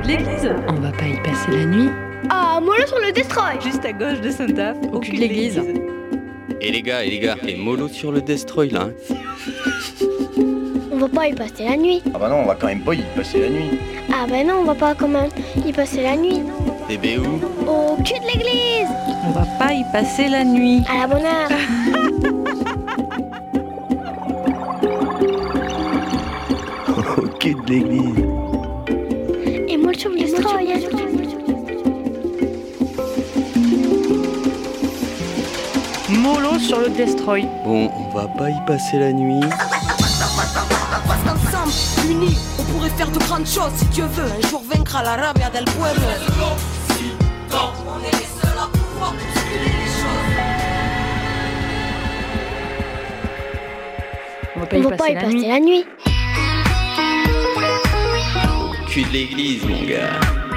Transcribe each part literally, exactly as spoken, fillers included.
de l'église. On va pas y passer la nuit. Ah, mollo sur le Destroy. Juste à gauche de Saint-Aph, au cul de l'église. Et les gars, et les gars, et mollo sur le Destroy là. Hein. On va pas y passer la nuit. Ah bah non, on va quand même pas y passer la nuit. Ah bah non, on va pas quand même y passer la nuit. Et bé où? Au cul de l'église. On va pas y passer la nuit. À la bonne heure. Au cul de l'église. Et mollo sur le Destroy. Mollo sur le Destroy. Bon, on va pas y passer la nuit. Parce qu'ensemble, unis, on pourrait faire de grandes choses. Si Dieu veut, un jour vaincre la rabia del pueblo. On est les seuls à pouvoir bousculer les choses. On va pas On y va passer pas y la passer nuit. la nuit. Au cul de l'église, mon gars.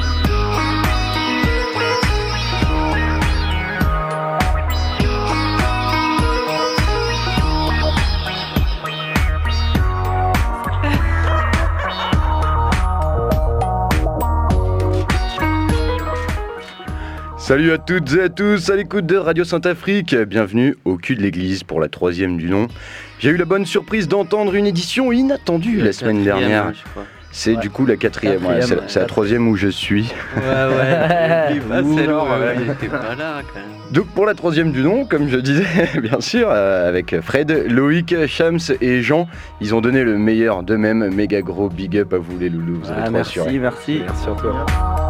Salut à toutes et à tous à l'écoute de Radio Saint-Afrique, bienvenue au cul de l'église pour la troisième du nom. J'ai eu la bonne surprise d'entendre une édition inattendue la, la semaine dernière. Hein, je crois. C'est ouais. Du coup la quatrième, quatrième ouais, c'est, ouais, c'est la troisième où je suis. Ouais, ouais, bah, c'est genre, ouais, il était pas là quand même. Donc pour la troisième du nom, comme je disais, bien sûr, euh, avec Fred, Loïc, Shams et Jean, ils ont donné le meilleur d'eux-mêmes. Méga gros big up à vous les loulous, vous avez ah, trop merci, assuré. merci, merci à toi.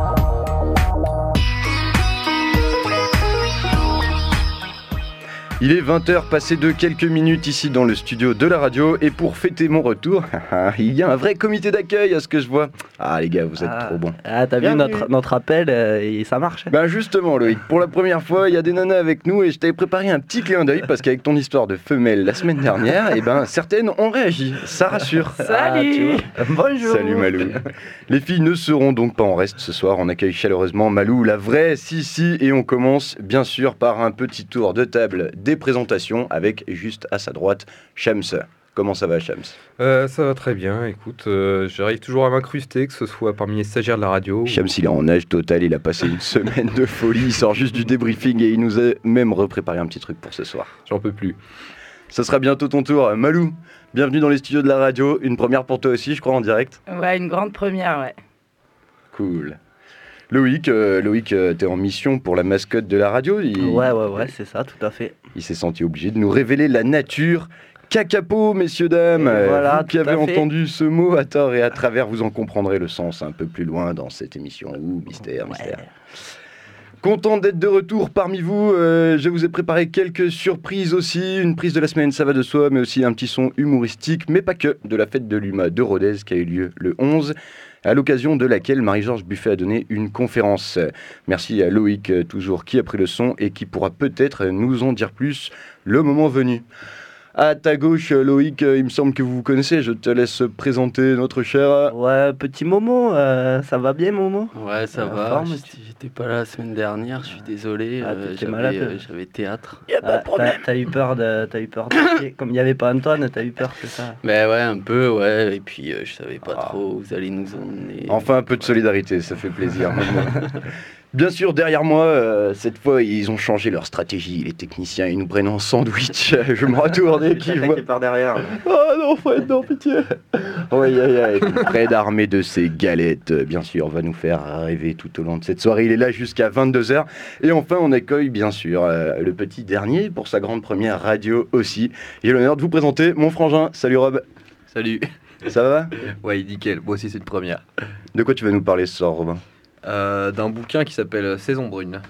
Il est vingt heures passées de quelques minutes ici dans le studio de la radio et pour fêter mon retour, il y a un vrai comité d'accueil à ce que je vois. Ah les gars, vous êtes ah, trop bons. Ah t'as Bienvenue. vu notre, notre appel euh, et ça marche. Ben justement Loïc, pour la première fois il y a des nanas avec nous et je t'avais préparé un petit clin d'œil parce qu'avec ton histoire de femelle la semaine dernière, et ben certaines ont réagi, ça rassure. Salut ah, Bonjour. Salut Malou. Les filles ne seront donc pas en reste ce soir, on accueille chaleureusement Malou, la vraie Sissi et on commence bien sûr par un petit tour de table des présentations avec juste à sa droite Shams. Comment ça va Shams? euh, Ça va très bien, écoute, euh, j'arrive toujours à m'incruster, que ce soit parmi les stagiaires de la radio. Shams il est en âge total, il a passé une semaine de folie, il sort juste du débriefing et il nous a même repréparé un petit truc pour ce soir. J'en peux plus. Ça sera bientôt ton tour. Malou, bienvenue dans les studios de la radio, une première pour toi aussi je crois en direct. Ouais, une grande première, ouais. Cool. Loïc, euh, Loïc euh, t'es en mission pour la mascotte de la radio. Il... Ouais, ouais, ouais, c'est ça, tout à fait. Il s'est senti obligé de nous révéler la nature. Kakapo, messieurs, dames. Et voilà, vous qui avez fait. entendu ce mot à tort et à travers, vous en comprendrez le sens un peu plus loin dans cette émission. Ouh, mystère, ouais. mystère. Content d'être de retour parmi vous. Euh, je vous ai préparé quelques surprises aussi. Une prise de la semaine, ça va de soi, mais aussi un petit son humoristique, mais pas que, de la fête de l'U M A de Rodez qui a eu lieu le onze. À l'occasion de laquelle Marie-Georges Buffet a donné une conférence. Merci à Loïc, toujours, qui a pris le son et qui pourra peut-être nous en dire plus le moment venu. À ta gauche, Loïc, il me semble que vous vous connaissez, je te laisse présenter notre cher... Ouais, petit Momo, euh, ça va bien Momo? Ouais, ça La va, forme, j'étais, j'étais pas là la semaine dernière, je suis désolé, ah, euh, j'avais, malade, euh, j'avais théâtre. Y a pas de problème. T'as, t'as eu peur de... T'as eu peur de... Comme il n'y avait pas Antoine, t'as eu peur, c'est ça? Ben ouais, un peu, ouais, et puis euh, je savais pas ah. trop où vous allez nous emmener. Enfin, un peu de solidarité, ça fait plaisir. Bien sûr, derrière moi, euh, cette fois, ils ont changé leur stratégie. Les techniciens, ils nous prennent en sandwich. Je me retourne et qui voit... par derrière. Oh non, Fred, non, pitié. Oui, aïe, aïe. Fred, armé de ses galettes, bien sûr, va nous faire rêver tout au long de cette soirée. Il est là jusqu'à vingt-deux heures. Et enfin, on accueille, bien sûr, euh, le petit dernier pour sa grande première radio aussi. J'ai l'honneur de vous présenter mon frangin. Salut Rob. Salut. Ça va? Ouais, nickel. Moi aussi, c'est une première. De quoi tu vas nous parler ce soir, Robin? Euh, d'un bouquin qui s'appelle Saison brune.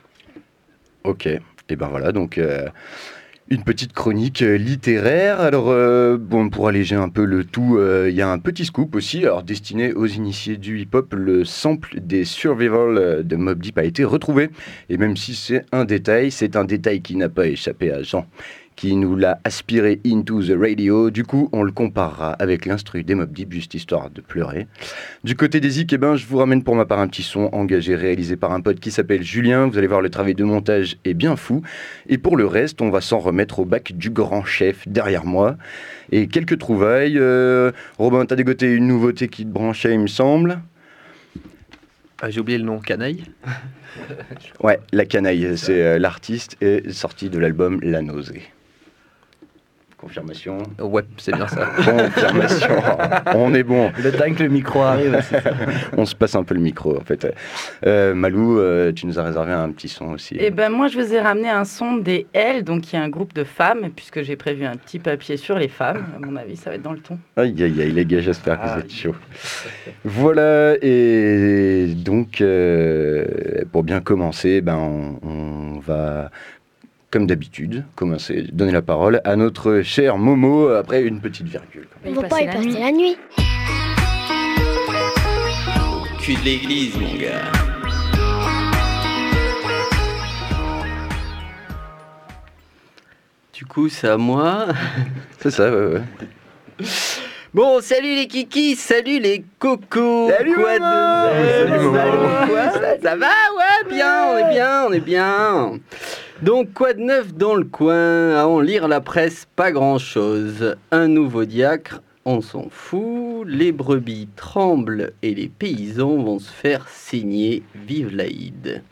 Ok, et ben voilà, donc euh, une petite chronique euh, littéraire. Alors, euh, bon, pour alléger un peu le tout, il euh, y a un petit scoop aussi, alors destiné aux initiés du hip-hop. Le sample des Survival de Mobb Deep a été retrouvé, et même si c'est un détail, c'est un détail qui n'a pas échappé à Jean, qui nous l'a aspiré into the radio. Du coup, on le comparera avec l'instru des Mobb Deep, juste histoire de pleurer. Du côté des Zik, eh ben, je vous ramène pour ma part un petit son engagé, réalisé par un pote qui s'appelle Julien. Vous allez voir, le travail de montage est bien fou. Et pour le reste, on va s'en remettre au bac du grand chef derrière moi. Et quelques trouvailles. Euh, Robin, t'as dégoté une nouveauté qui te branchait, il me semble. Ah, j'ai oublié le nom, Canaille. Ouais, La Canaille, c'est euh, l'artiste est sorti de l'album La Nausée. Confirmation. Ouais, c'est bien ça. Confirmation. On est bon. Le temps que le micro arrive, c'est ça. On se passe un peu le micro, en fait. Euh, Malou, euh, tu nous as réservé un petit son aussi. Eh ben moi, je vous ai ramené un son des L, donc qui est un groupe de femmes, puisque j'ai prévu un petit papier sur les femmes. À mon avis, ça va être dans le ton. Aïe, aïe, aïe, les gars, j'espère que Ah, vous êtes chauds. Voilà, et donc, euh, pour bien commencer, ben, on, on va, comme d'habitude, commencer, donner la parole à notre cher Momo, après une petite virgule. On va pas y passer la nuit. Cul de l'église, mon gars. Du coup, c'est à moi. C'est ça, ouais, ouais. Bon, salut les kikis, salut les cocos. Salut, quoi maman. de neuf? Salut, maman. Quoi ça, ça va? Ouais, bien, on est bien, on est bien. Donc, quoi de neuf dans le coin? À en lire la presse, pas grand-chose. Un nouveau diacre, on s'en fout. Les brebis tremblent et les paysans vont se faire saigner. Vive l'Aïd.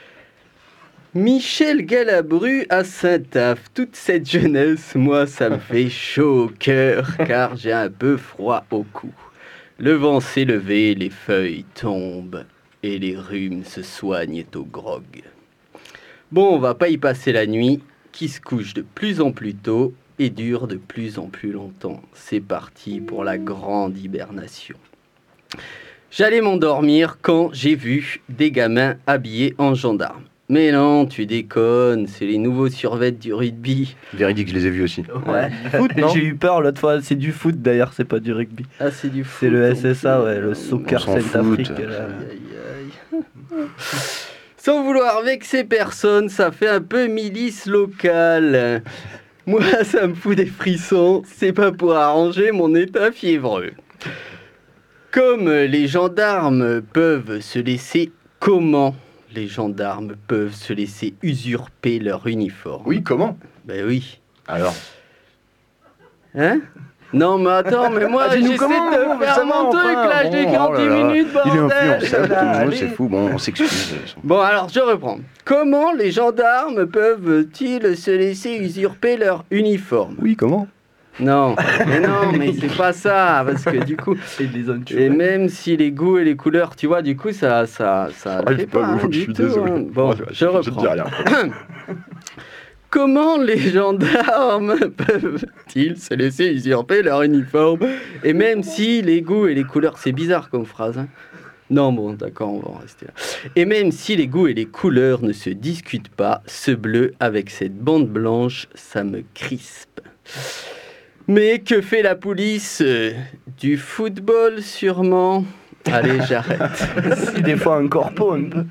Michel Galabru à Saint-Aph. Toute cette jeunesse, moi, ça me fait chaud au cœur, car j'ai un peu froid au cou. Le vent s'est levé, les feuilles tombent, et les rhumes se soignent au grog. Bon, on va pas y passer la nuit, qui se couche de plus en plus tôt et dure de plus en plus longtemps. C'est parti pour la grande hibernation. J'allais m'endormir quand j'ai vu des gamins habillés en gendarmes. Mais non, tu déconnes, c'est les nouveaux survêtements du rugby. Véridique, je les ai vus aussi. Ouais, foot, non? J'ai eu peur l'autre fois, c'est du foot d'ailleurs, c'est pas du rugby. Ah, c'est du foot. C'est le S S A, ouais, le Soccer Saint-Afrique. Aïe, aïe, aïe. Sans vouloir vexer personne, ça fait un peu milice locale. Moi, ça me fout des frissons, c'est pas pour arranger mon état fiévreux. Comme les gendarmes peuvent se laisser... Comment les gendarmes peuvent se laisser usurper leur uniforme? Oui, comment? Ben oui. Alors? Hein? Non, mais attends, mais moi, Ah, dis-nous j'essaie comment, de bon, faire ça mon va, truc, enfin, là, je bon, l'ai oh quarante là là. minutes, Il est bordel. influençable, Là, tout le monde, allez. c'est fou, bon, on s'excuse. Bon, alors, je reprends. Comment les gendarmes peuvent-ils se laisser usurper leur uniforme? Oui, comment? Non, mais non, mais c'est pas ça, parce que du coup, et même si les goûts et les couleurs, tu vois, du coup, ça, ça, ça Ah, le fait pas pas, hein, vous, je du suis tout, désolé. hein. Bon, Oh, je- je je te reprends. dis rien. Comment les gendarmes peuvent-ils se laisser usurper leur uniforme? Et même si les goûts et les couleurs, c'est bizarre comme phrase, hein. Non, bon, d'accord, on va en rester là. Et même si les goûts et les couleurs ne se discutent pas, ce bleu avec cette bande blanche, ça me crispe. Mais que fait la police? Du football, sûrement. Allez, j'arrête. Si des fois un corpo, un peu.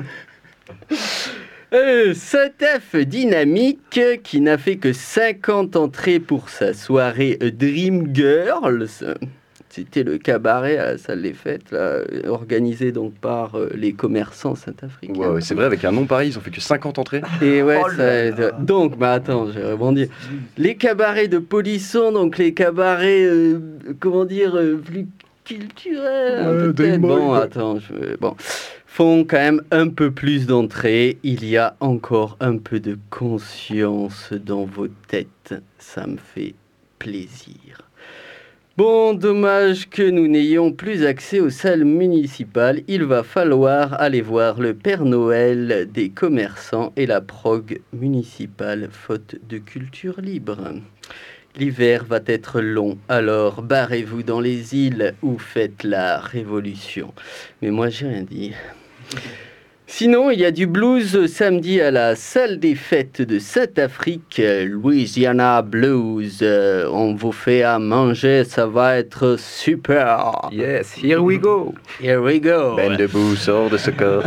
Euh, Saint-Aph Dynamique, qui n'a fait que cinquante entrées pour sa soirée Dream Girls. C'était le cabaret à la salle des fêtes, là, organisé donc par euh, les commerçants saint-africains. Ouais, ouais, c'est vrai, avec un nom pareil, ils ont fait que cinquante entrées. Et ouais, Oh là ça- donc, bah attends, je vais rebondir. Les cabarets de polissons, donc les cabarets, euh, comment dire, euh, plus culturels, hein, Ouais, peut-être. Dame Boy, Bon, quoi. attends, je, bon, font quand même un peu plus d'entrées. Il y a encore un peu de conscience dans vos têtes. Ça me fait plaisir. Bon, dommage que nous n'ayons plus accès aux salles municipales. Il va falloir aller voir le Père Noël des commerçants et la prog municipale, faute de culture libre. L'hiver va être long, alors barrez-vous dans les îles ou faites la révolution. Mais moi, j'ai rien dit. Sinon, il y a du blues samedi à la salle des fêtes de Saint-Afrique, Louisiana Blues. Euh, on vous fait à manger, ça va être super. Yes, here we go. Here we go. Ben debout, sort de ce corps.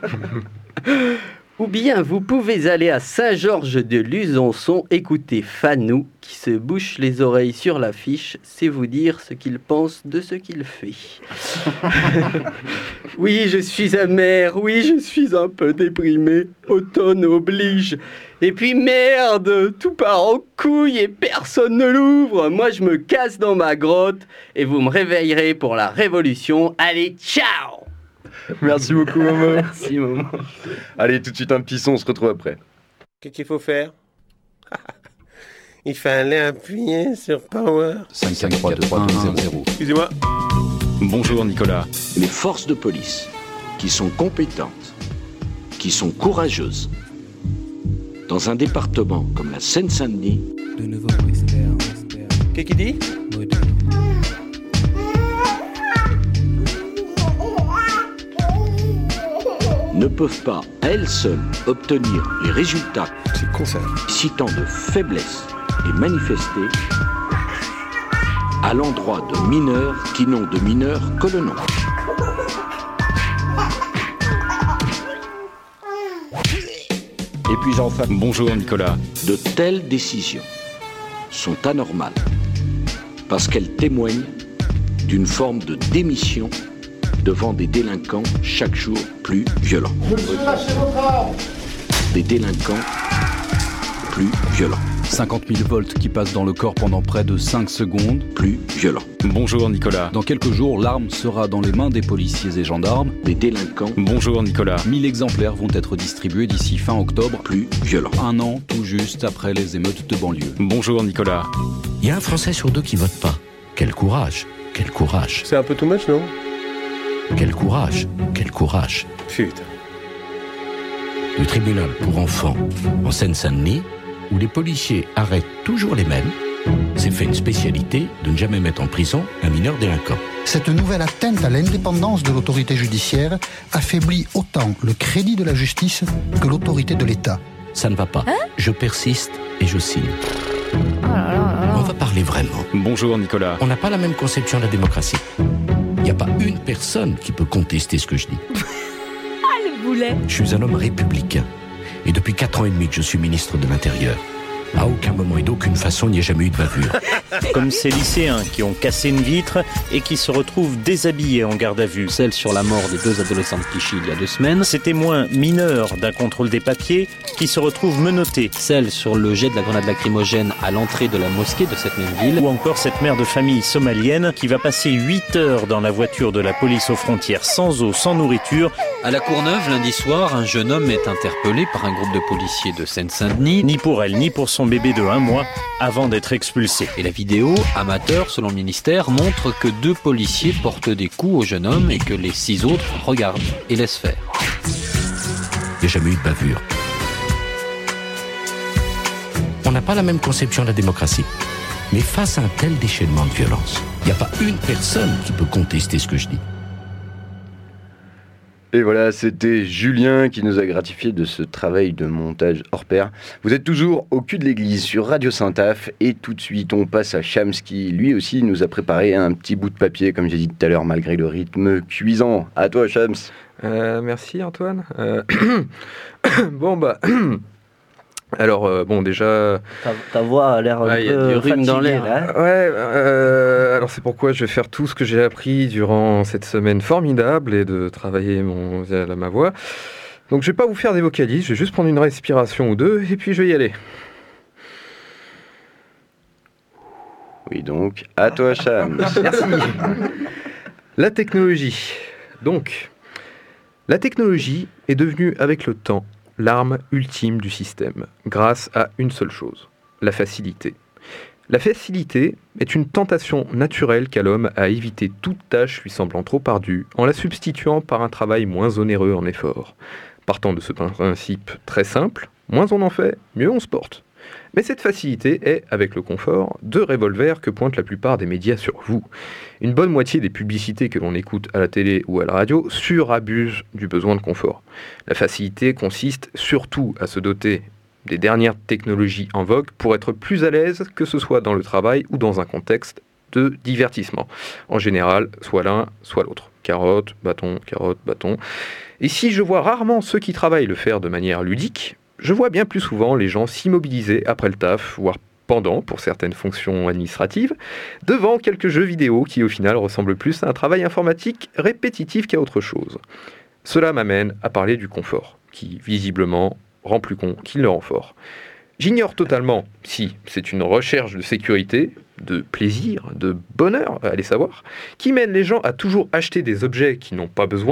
Ou bien vous pouvez aller à Saint-Georges-de-Luzançon écouter Fanou qui se bouche les oreilles sur l'affiche, c'est vous dire ce qu'il pense de ce qu'il fait. Oui, je suis amer, oui, je suis un peu déprimé, automne oblige. Et puis merde, tout part en couille et personne ne l'ouvre. Moi je me casse dans ma grotte et vous me réveillerez pour la révolution. Allez, ciao! Merci beaucoup, Momo. Merci, Momo. Allez, tout de suite un petit son, on se retrouve après. Qu'est-ce qu'il faut faire? Il fallait appuyer sur Power. cinq cinq trois deux un un zéro. Excusez-moi. Bonjour Nicolas. Les forces de police qui sont compétentes, qui sont courageuses, dans un département comme la Seine-Saint-Denis, de nouveau Wester, Wester. Qu'est-ce qu'il dit? ne peuvent pas, à elles seules, obtenir les résultats citant de faiblesse et manifester à l'endroit de mineurs qui n'ont de mineurs que le nom. Et puis enfin, bonjour Nicolas. De telles décisions sont anormales parce qu'elles témoignent d'une forme de démission devant des délinquants chaque jour plus violents. Des délinquants plus violents. cinquante mille volts qui passent dans le corps pendant près de cinq secondes. Plus violents. Bonjour Nicolas. Dans quelques jours, l'arme sera dans les mains des policiers et gendarmes. Des délinquants. Bonjour Nicolas. mille exemplaires vont être distribués d'ici fin octobre. Plus violents. Un an tout juste après les émeutes de banlieue. Bonjour Nicolas. Il y a un Français sur deux qui vote pas. Quel courage, quel courage. C'est un peu too much, non? Quel courage, quel courage. Putain. Du tribunal pour enfants en Seine-Saint-Denis, où les policiers arrêtent toujours les mêmes, c'est fait une spécialité de ne jamais mettre en prison un mineur délinquant. Cette nouvelle atteinte à l'indépendance de l'autorité judiciaire affaiblit autant le crédit de la justice que l'autorité de l'État. Ça ne va pas. Hein? Je persiste et je signe. Oh là là là là. On va parler vraiment. Bonjour Nicolas. On n'a pas la même conception de la démocratie. Il n'y a pas une personne qui peut contester ce que je dis. Ah, le boulet. Je suis un homme républicain. Et depuis quatre ans et demi que je suis ministre de l'Intérieur. À aucun moment et d'aucune façon, il n'y a jamais eu de bavure. Comme ces lycéens qui ont cassé une vitre et qui se retrouvent déshabillés en garde à vue. Celle sur la mort des deux adolescents de Clichy il y a deux semaines. Ces témoins mineurs d'un contrôle des papiers qui se retrouvent menottés. Celle sur le jet de la grenade lacrymogène à l'entrée de la mosquée de cette même ville. Ou encore cette mère de famille somalienne qui va passer huit heures dans la voiture de la police aux frontières sans eau, sans nourriture. À la Courneuve, lundi soir, un jeune homme est interpellé par un groupe de policiers de Seine-Saint-Denis. Ni pour elle, ni pour son bébé de un mois avant d'être expulsé. Et la vidéo, amateur selon le ministère, montre que deux policiers portent des coups au jeune homme et que les six autres regardent et laissent faire. Il n'y a jamais eu de bavure. On n'a pas la même conception de la démocratie. Mais face à un tel déchaînement de violence, il n'y a pas une personne qui peut contester ce que je dis. Et voilà, c'était Julien qui nous a gratifié de ce travail de montage hors pair. Vous êtes toujours au cul de l'église sur Radio Saint-Af et tout de suite on passe à Shams qui lui aussi nous a préparé un petit bout de papier comme j'ai dit tout à l'heure malgré le rythme cuisant. À toi Shams. Euh, merci Antoine. Euh... bon bah... Alors, euh, bon, déjà... Ta, ta voix a l'air un ouais, peu y a du rhume fatiguée, dans l'air. là. Ouais, euh, alors c'est pourquoi je vais faire tout ce que j'ai appris durant cette semaine formidable et de travailler mon, ma voix. Donc je vais pas vous faire des vocalises, je vais juste prendre une respiration ou deux et puis je vais y aller. Oui, donc, à toi Shams. Merci. La technologie. Donc, la technologie est devenue avec le temps l'arme ultime du système, grâce à une seule chose, la facilité. La facilité est une tentation naturelle qu'a l'homme à éviter toute tâche lui semblant trop ardue, en la substituant par un travail moins onéreux en effort. Partant de ce principe très simple, moins on en fait, mieux on se porte. Mais cette facilité est, avec le confort, deux revolvers que pointent la plupart des médias sur vous. Une bonne moitié des publicités que l'on écoute à la télé ou à la radio surabusent du besoin de confort. La facilité consiste surtout à se doter des dernières technologies en vogue pour être plus à l'aise, que ce soit dans le travail ou dans un contexte de divertissement. En général, soit l'un, soit l'autre. Carotte, bâton, carotte, bâton. Et si je vois rarement ceux qui travaillent le faire de manière ludique, je vois bien plus souvent les gens s'immobiliser après le taf, voire pendant, pour certaines fonctions administratives, devant quelques jeux vidéo qui au final ressemblent plus à un travail informatique répétitif qu'à autre chose. Cela m'amène à parler du confort, qui visiblement rend plus con qu'il ne rend fort. J'ignore totalement si c'est une recherche de sécurité, de plaisir, de bonheur, allez savoir, qui mène les gens à toujours acheter des objets qui n'ont pas besoin,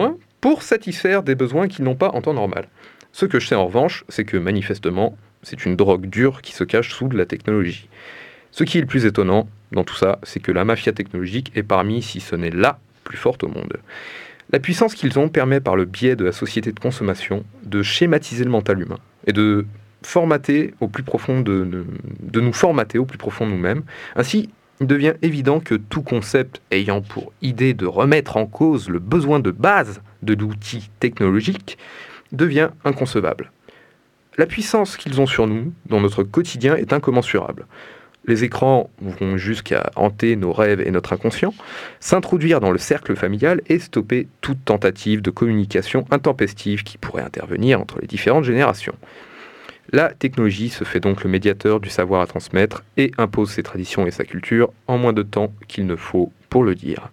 pour satisfaire des besoins qu'ils n'ont pas en temps normal. Ce que je sais en revanche, c'est que manifestement, c'est une drogue dure qui se cache sous de la technologie. Ce qui est le plus étonnant dans tout ça, c'est que la mafia technologique est parmi, si ce n'est la plus forte au monde. La puissance qu'ils ont permet par le biais de la société de consommation de schématiser le mental humain et de formater au plus profond de, de, de nous formater au plus profond de nous-mêmes. Ainsi, il devient évident que tout concept ayant pour idée de remettre en cause le besoin de base de l'outil technologique devient inconcevable. La puissance qu'ils ont sur nous, dans notre quotidien, est incommensurable. Les écrans vont jusqu'à hanter nos rêves et notre inconscient, s'introduire dans le cercle familial et stopper toute tentative de communication intempestive qui pourrait intervenir entre les différentes générations. La technologie se fait donc le médiateur du savoir à transmettre et impose ses traditions et sa culture en moins de temps qu'il ne faut pour le dire.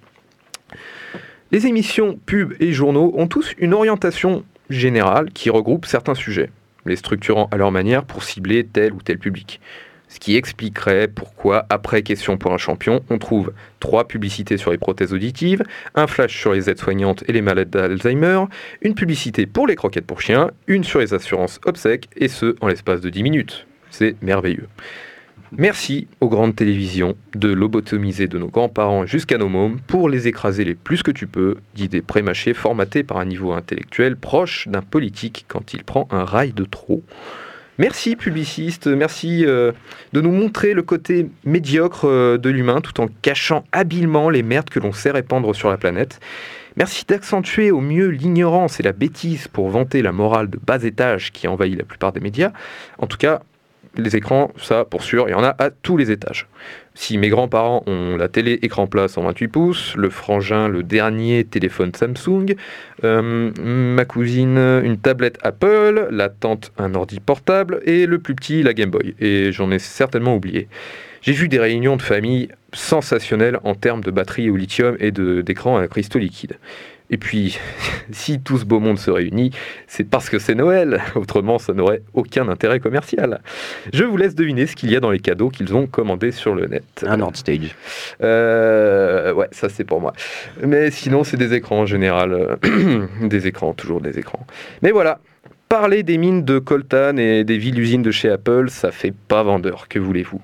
Les émissions, pubs et journaux ont tous une orientation générale qui regroupe certains sujets, les structurant à leur manière pour cibler tel ou tel public. Ce qui expliquerait pourquoi, après Question pour un champion, on trouve trois publicités sur les prothèses auditives, un flash sur les aides-soignantes et les malades d'Alzheimer, une publicité pour les croquettes pour chiens, une sur les assurances obsèques, et ce, en l'espace de dix minutes. C'est merveilleux. Merci aux grandes télévisions de lobotomiser de nos grands-parents jusqu'à nos mômes pour les écraser les plus que tu peux d'idées prémâchées formatées par un niveau intellectuel proche d'un politique quand il prend un rail de trop. Merci publicistes, merci euh, de nous montrer le côté médiocre euh, de l'humain tout en cachant habilement les merdes que l'on sait répandre sur la planète. Merci d'accentuer au mieux l'ignorance et la bêtise pour vanter la morale de bas étage qui envahit la plupart des médias. En tout cas, les écrans, ça pour sûr, il y en a à tous les étages. Si mes grands-parents ont la télé écran plat cent vingt-huit pouces, le frangin le dernier téléphone Samsung, euh, ma cousine une tablette Apple, la tante un ordi portable et le plus petit la Game Boy. Et j'en ai certainement oublié. J'ai vu des réunions de famille sensationnelles en termes de batterie au lithium et de, d'écran à cristaux liquides. Et puis, si tout ce beau monde se réunit, c'est parce que c'est Noël. Autrement, ça n'aurait aucun intérêt commercial. Je vous laisse deviner ce qu'il y a dans les cadeaux qu'ils ont commandés sur le net. Un Nord Stage. Euh, ouais, ça c'est pour moi. Mais sinon, c'est des écrans en général. Des écrans, toujours des écrans. Mais voilà, parler des mines de coltan et des villes usines de chez Apple, ça fait pas vendeur, que voulez-vous.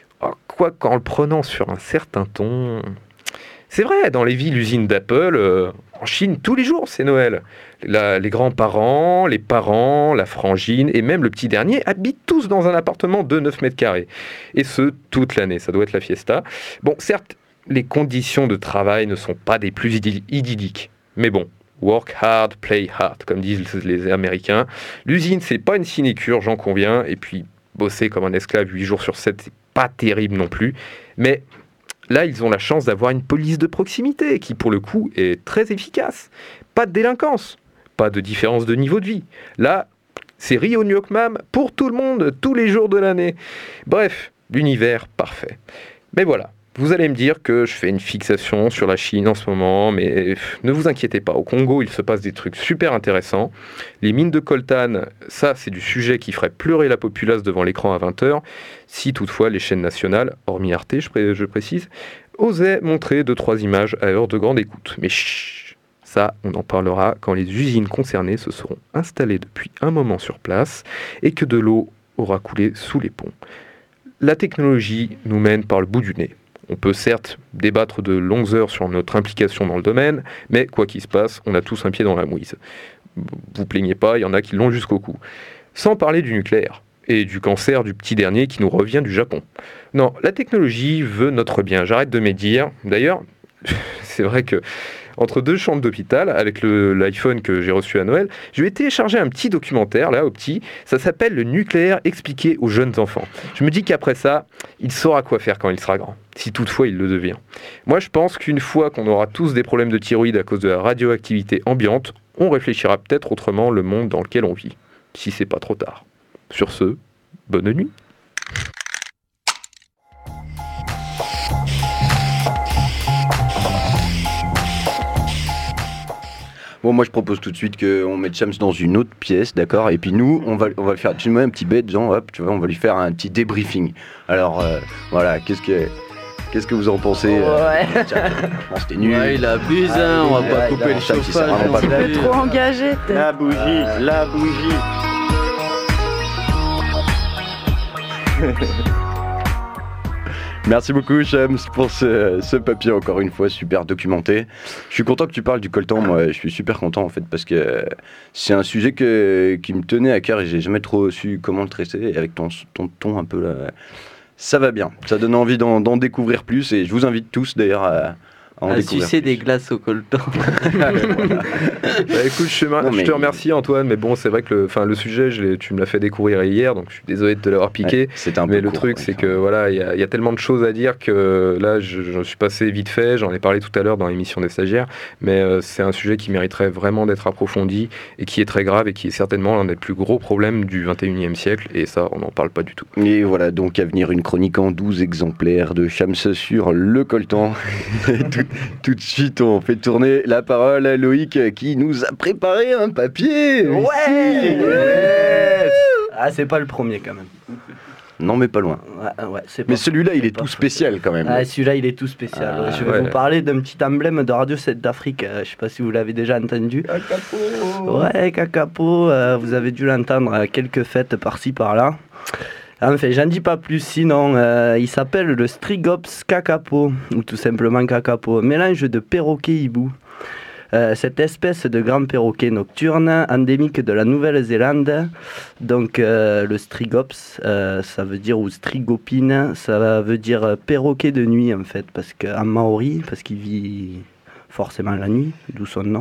Quoi qu'en le prenant sur un certain ton... C'est vrai, dans les villes usines d'Apple, euh, en Chine, tous les jours, c'est Noël. La, les grands-parents, les parents, la frangine et même le petit dernier habitent tous dans un appartement de neuf mètres carrés. Et ce, toute l'année. Ça doit être la fiesta. Bon, certes, les conditions de travail ne sont pas des plus idyll- idylliques. Mais bon, work hard, play hard, comme disent les Américains. L'usine, c'est pas une sinécure, j'en conviens. Et puis, bosser comme un esclave huit jours sur sept, c'est pas terrible non plus. Mais... là, ils ont la chance d'avoir une police de proximité qui, pour le coup, est très efficace. Pas de délinquance, pas de différence de niveau de vie. Là, c'est Rio Nyokmam pour tout le monde, tous les jours de l'année. Bref, l'univers parfait. Mais voilà, vous allez me dire que je fais une fixation sur la Chine en ce moment, mais ne vous inquiétez pas. Au Congo, il se passe des trucs super intéressants. Les mines de coltan, ça, c'est du sujet qui ferait pleurer la populace devant l'écran à vingt heures. Si toutefois les chaînes nationales, hormis Arte, je, pré- je précise, osaient montrer deux trois images à heure de grande écoute. Mais chut, ça, on en parlera quand les usines concernées se seront installées depuis un moment sur place et que de l'eau aura coulé sous les ponts. La technologie nous mène par le bout du nez. On peut certes débattre de longues heures sur notre implication dans le domaine, mais quoi qu'il se passe, on a tous un pied dans la mouise. Vous plaignez pas, il y en a qui l'ont jusqu'au cou. Sans parler du nucléaire et du cancer du petit dernier qui nous revient du Japon. Non, la technologie veut notre bien, j'arrête de médire. D'ailleurs, c'est vrai que entre deux chambres d'hôpital, avec le, l'iPhone que j'ai reçu à Noël, je vais télécharger un petit documentaire, là, au petit. Ça s'appelle « Le nucléaire expliqué aux jeunes enfants ». Je me dis qu'après ça, il saura quoi faire quand il sera grand, si toutefois il le devient. Moi, je pense qu'une fois qu'on aura tous des problèmes de thyroïde à cause de la radioactivité ambiante, on réfléchira peut-être autrement le monde dans lequel on vit, si c'est pas trop tard. Sur ce, bonne nuit. Bon, moi je propose tout de suite qu'on mette Shams dans une autre pièce, d'accord? Et puis nous, on va, on va le faire. Tu me mets un petit bête, genre, hop, tu vois, on va lui faire un petit débriefing. Alors, euh, voilà, qu'est-ce que. Qu'est-ce que vous en pensez Ouais. euh, tiens, bon, c'était nul. Ouais, il abuse, hein, on va Ouais, pas il couper a- le ça, qui sert chauffage. vraiment pas Il est trop engagé, peut-être. La bougie, la bougie. Merci beaucoup Shams pour ce, ce papier encore une fois super documenté. Je suis content que tu parles du coltan, moi je suis super content en fait parce que c'est un sujet que, qui me tenait à cœur et j'ai jamais trop su comment le traiter et avec ton, ton ton un peu là, ça va bien, ça donne envie d'en, d'en découvrir plus et je vous invite tous d'ailleurs à, à en À découvrir sucer plus. des glaces au coltan. Bah, écoute, je, te mar- Non, mais- je te remercie Antoine, mais bon, c'est vrai que le, enfin, le sujet, je l'ai- tu me l'as fait découvrir hier, donc je suis désolé de te l'avoir piqué. Ouais, c'était un peu mais le court, truc, ouais, c'est ça. que voilà, il y, a- il y a tellement de choses à dire que là, je, je suis passé vite fait. J'en ai parlé tout à l'heure dans l'émission des stagiaires, mais euh, c'est un sujet qui mériterait vraiment d'être approfondi et qui est très grave et qui est certainement l'un des plus gros problèmes du vingt et unième siècle. Et ça, on n'en parle pas du tout. Et voilà donc à venir une chronique en douze exemplaires de Shams sur le coltan. tout, tout de suite on fait tourner la parole à Loïc qui nous a préparé un papier. Ouais, ici. yes. Ah, c'est pas le premier quand même. Non mais pas loin. Ouais, ouais, c'est pas Mais celui-là il c'est est pas tout fou. spécial quand même. Ah, celui-là, il est tout spécial. Ah, je vais ouais. vous parler d'un petit emblème de Radio sept d'Afrique. Euh, je sais pas si vous l'avez déjà entendu. Kakapo. Ouais, Kakapo, euh, vous avez dû l'entendre à quelques fêtes par-ci par-là. Enfin, j'en dis pas plus, sinon euh, il s'appelle le Strigops kakapo, ou tout simplement kakapo, mélange de perroquet hibou. Euh, cette espèce de grand perroquet nocturne, endémique de la Nouvelle-Zélande, donc euh, le Strigops, euh, ça veut dire, ou Strigopine, ça veut dire perroquet de nuit en fait, parce qu'en maori, parce qu'il vit forcément la nuit, d'où son nom.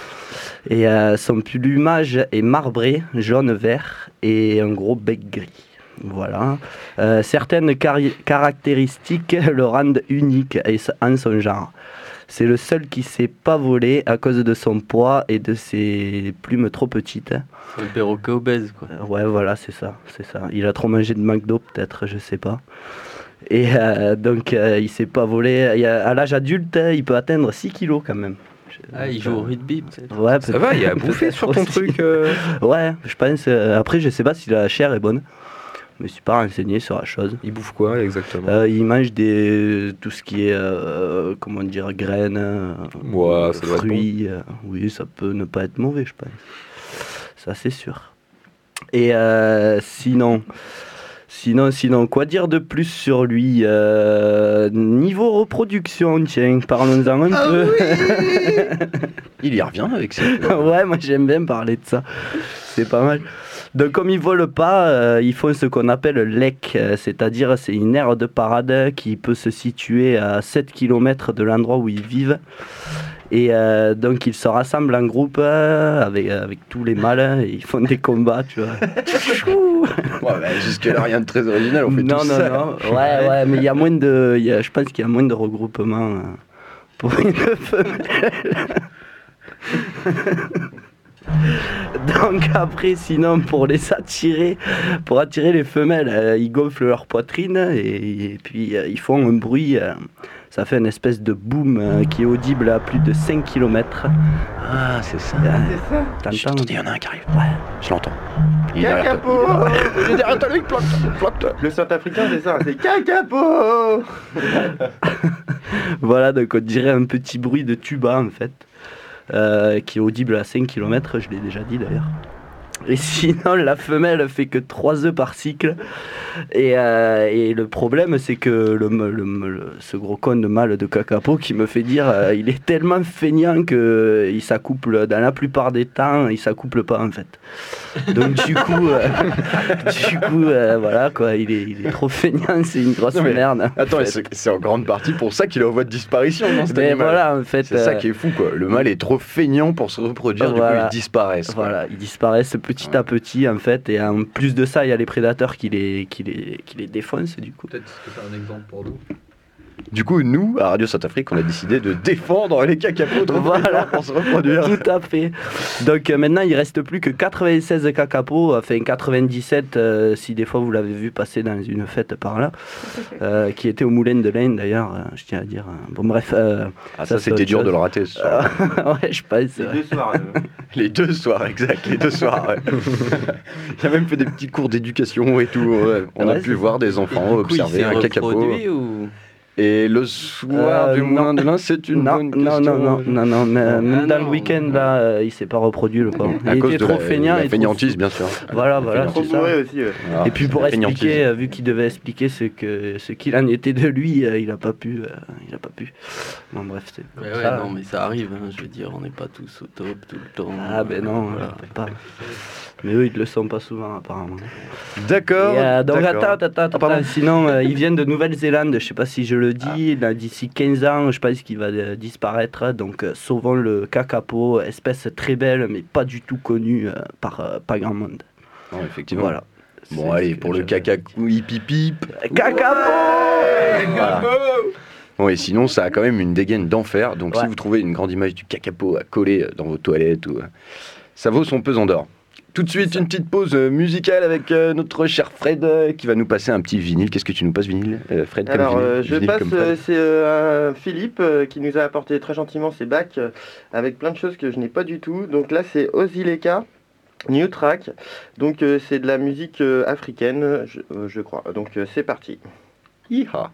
Et euh, son plumage est marbré, jaune-vert, et un gros bec gris. Voilà. Euh, certaines cari- caractéristiques le rendent unique et s- en son genre. C'est le seul qui ne s'est pas volé à cause de son poids et de ses plumes trop petites. C'est le perroquet obèse, quoi. Euh, Ouais, voilà, c'est ça, c'est ça. Il a trop mangé de McDo, peut-être, je sais pas. Et euh, donc, euh, il s'est pas volé. Il a- à l'âge adulte, il peut atteindre six kilos quand même. Ah, il joue au rugby, peut-être. Ouais, Ça va, il y a bouffé sur ton truc. euh. Ouais, je pense. euh, après, je sais pas si la chair est bonne. Je me suis pas renseigné sur la chose. Il bouffe quoi exactement? Euh, il mange des, tout ce qui est, euh, comment dire, graines, euh, Ouais, ça doit être fruits. euh, oui, ça peut ne pas être mauvais, je pense. Ça, c'est sûr. Et euh, sinon, sinon, sinon, quoi dire de plus sur lui? Euh, Niveau reproduction, tiens, parlons-en un Ah peu. Il y revient avec ça. Ouais, moi j'aime bien parler de ça. C'est pas mal. Donc comme ils volent pas, euh, ils font ce qu'on appelle l'ec, euh, c'est-à-dire c'est une aire de parade qui peut se situer à sept kilomètres de l'endroit où ils vivent. Et euh, donc ils se rassemblent en groupe euh, avec, avec tous les mâles et ils font des combats, tu vois. Ouais, bah, jusque-là, rien de très original, on fait non, tout non, ça. non, ouais, ouais, mais il y a moins de, il y a- je pense qu'il y a moins de regroupement euh, pour une femelle. Donc après, sinon, pour les attirer, pour attirer les femelles, euh, ils gonflent leur poitrine et, et puis euh, ils font un bruit. euh, ça fait une espèce de boom euh, qui est audible à plus de cinq kilomètres. Ah, c'est ça. T'entends? Chut, attendez, il y en a un qui arrive. Ouais. Je l'entends. Il est derrière Kakapo. toi. Il est derrière toi, Loïc, plante, plante. Le centrafricain, c'est ça, c'est Kakapo. Voilà, donc on dirait un petit bruit de tuba en fait, euh, qui est audible à cinq kilomètres, je l'ai déjà dit d'ailleurs. Et sinon, la femelle fait que trois œufs par cycle. Et, euh, et le problème, c'est que le, le- le- ce gros con de mâle de Kakapo qui me fait dire euh, il est tellement feignant qu'il s'accouple, dans la plupart des temps, il s'accouple pas en fait. Donc du coup, euh, du coup euh, voilà quoi, il est, il est trop feignant, c'est une grosse Non, mais merde. en Attends, fait. c'est c'est en grande partie pour ça qu'il est en voie de disparition dans cet Mais animal. voilà, en fait, C'est ça euh, qui est fou, quoi. Le mâle est trop feignant pour se reproduire, du Voilà. coup, ils disparaissent. quoi. Voilà, ils disparaissent petit à petit en fait, et en plus de ça, il y a les prédateurs qui les, qui les, qui les défoncent du coup. Peut-être que tu as un exemple pour nous. Du coup, nous, à Radio Saint-Afrique, on a décidé de défendre les cacapos de Voilà, pour se reproduire. tout à fait. Donc euh, maintenant, il reste plus que quatre-vingt-seize cacapos, enfin quatre-vingt-dix-sept euh, si des fois vous l'avez vu passer dans une fête par là, euh, qui était au Moulin de l'Ain d'ailleurs, euh, je tiens à dire. euh, Bon bref. euh, Ah, ça, c'est c'était autre dur chose. de le rater ce soir. Ouais, je pense. Les ouais. deux soirs. euh. Les deux soirs, exact, les deux soirs. Ouais. Il a même fait des petits cours d'éducation et tout. Ouais. On a Ouais, pu c'est voir des enfants Et du coup, il observer s'est un cacapo. reproduit ou... Et le soir Euh, du non. mois de l'an, c'est une non, bonne non, question. non, non, non, non, mais Ah même dans non. le week-end, là, euh, il s'est pas reproduit, le pauvre. À Il cause était de trop la- feignant. la et trop fainéantise, sous. bien sûr. Voilà, La voilà, c'est fainéantise. ça. bourré aussi, ouais. Alors, Et puis pour la fainéantise. expliquer, euh, vu qu'il devait expliquer ce que ce qu'il en était de lui, euh, il a pas pu, euh, il a pas pu. Bon bref, c'est comme Mais ouais, ça. non, mais ça arrive, hein, je veux dire, on n'est pas tous au top tout le temps. Ah ben non, Voilà. euh, pas. Mais eux, ils le sont pas souvent apparemment. D'accord. Et, euh, donc d'accord. attends, attends, attends, attends, sinon euh, ils viennent de Nouvelle-Zélande, je sais pas si je le dis, là, d'ici quinze ans, je pense qu'il va euh, disparaître, donc euh, sauvons le kakapo, espèce très belle mais pas du tout connue euh, par euh, pas grand monde. Non, effectivement. Voilà. Bon, allez, pour le caca hip hip hip. Kakapo Voilà. Bon, et sinon, ça a quand même une dégaine d'enfer, donc Ouais. si vous trouvez une grande image du kakapo à coller euh, dans vos toilettes, ou, euh, ça vaut son pesant d'or. Tout de suite, une petite pause euh, musicale avec euh, notre cher Fred euh, qui va nous passer un petit vinyle. Qu'est-ce que tu nous passes, vinyle euh, Fred, comme Alors, vinyle, euh, je vinyle passe, comme Fred. euh, c'est euh, un Philippe euh, qui nous a apporté très gentiment ses bacs euh, avec plein de choses que je n'ai pas du tout. Donc là, c'est Ozileka, New Track. Donc euh, c'est de la musique euh, africaine, je, euh, je crois. Donc euh, c'est parti. Hi-ha.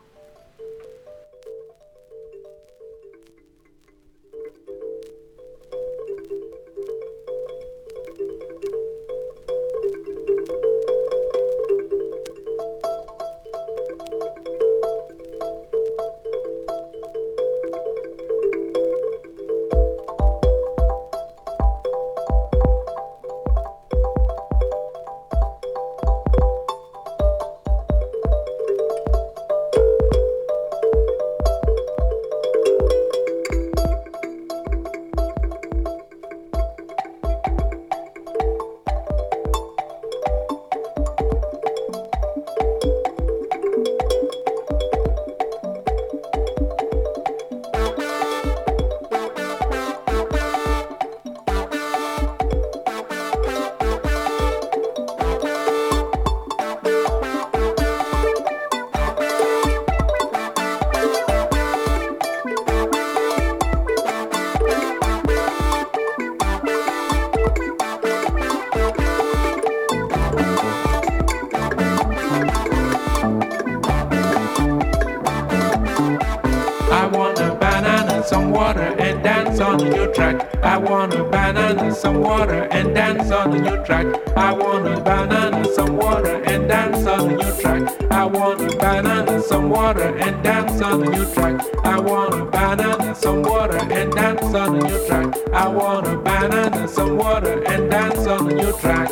I want a banana, some water, and dance on the new track. I want a banana, some water, and dance on the new track. I want a banana, some water, and dance on the new track. I want a banana, some water, and dance on the new track. I want a banana, some water, and dance on the new track. I want a banana, some water, and dance on the new track.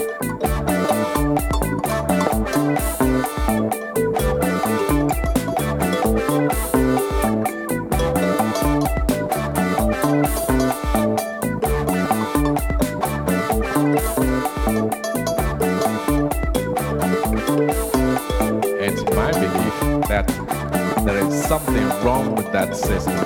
It's my belief that there is something wrong with that system.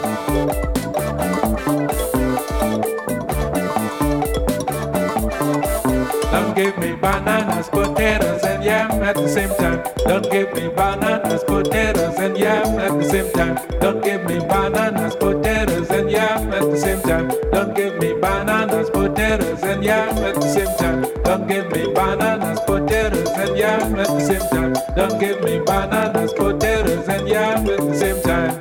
Don't give me bananas, potatoes, and yam at the same time. Don't give me bananas, potatoes, and yam at the same time. Don't give me bananas, potatoes, and yam at the same time. Don't give me bananas, potatoes, and yam at the same time. Don't give me bananas, potatoes, and yam at the same time. Don't give me bananas, potatoes, and yam at the same time.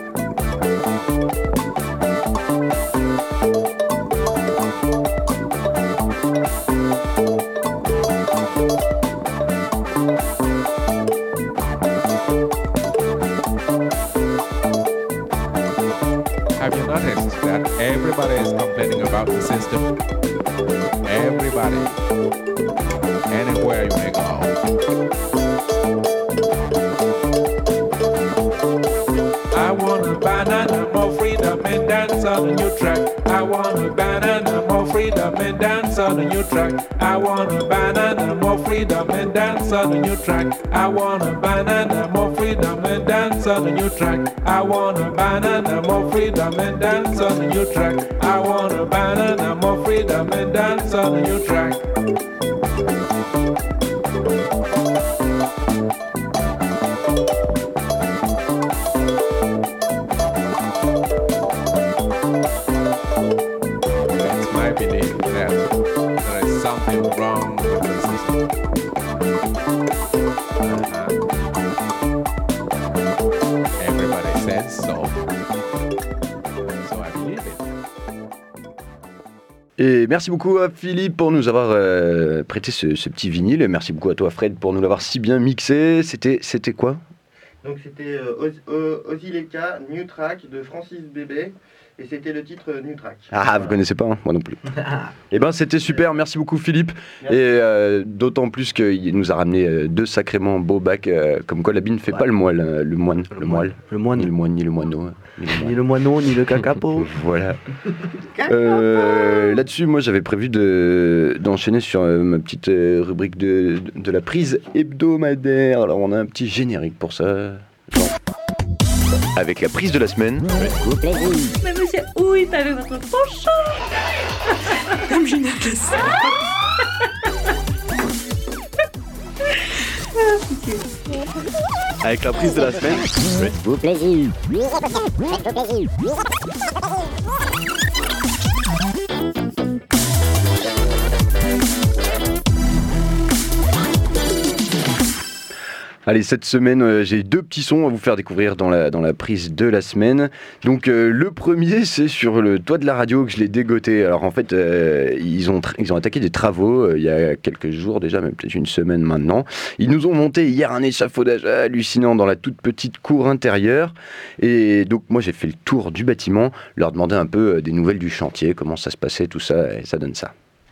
Have you noticed that everybody is complaining about the system? Everybody. Anywhere you may go. I want a banana, more freedom, and dance on the new track. I want a banana, more freedom, and dance on the new track. I want a banana, more freedom, and dance on the new track. I want a banana, more freedom, and dance on the new track. I want a banana, more freedom, and dance on the new track. I want a banana, more freedom, and dance on the new track. It's my belief that there is something wrong with the system. Uh-huh. Et merci beaucoup à Philippe pour nous avoir euh, prêté ce, ce petit vinyle. Et merci beaucoup à toi Fred pour nous l'avoir si bien mixé. C'était, c'était quoi ? Donc c'était euh, Ozileka, New Track de Francis Bébé. Et c'était le titre New Track. Ah, voilà. Vous connaissez pas, hein, moi non plus. Eh ben, c'était super. Merci beaucoup, Philippe. Merci. Et euh, d'autant plus qu'il nous a ramené euh, deux sacrément beaux bacs. Euh, comme quoi, la bine ne fait ouais. pas le moelle, euh, le moine, le, le moelle, le moine, ni le moine, ni le moineau, ni le, ni le moineau, ni le cacapo. Voilà. euh, là-dessus, moi, j'avais prévu de d'enchaîner sur euh, ma petite euh, rubrique de, de de la prise hebdomadaire. Alors, on a un petit générique pour ça. Genre. Avec la prise de la semaine. Mais monsieur, où est allé votre prochain? Comme je n'ai que ça. Avec la prise de la semaine. Faites-vous plaisir. Faites-vous plaisir. Allez, cette semaine, euh, j'ai deux petits sons à vous faire découvrir dans la, dans la prise de la semaine. Donc, euh, le premier, c'est sur le toit de la radio que je l'ai dégoté. Alors, en fait, euh, ils, ont tra- ils ont attaqué des travaux euh, il y a quelques jours déjà, même peut-être une semaine maintenant. Ils nous ont monté hier un échafaudage hallucinant dans la toute petite cour intérieure. Et donc, moi, j'ai fait le tour du bâtiment, leur demander un peu euh, des nouvelles du chantier, comment ça se passait, tout ça, et ça donne ça.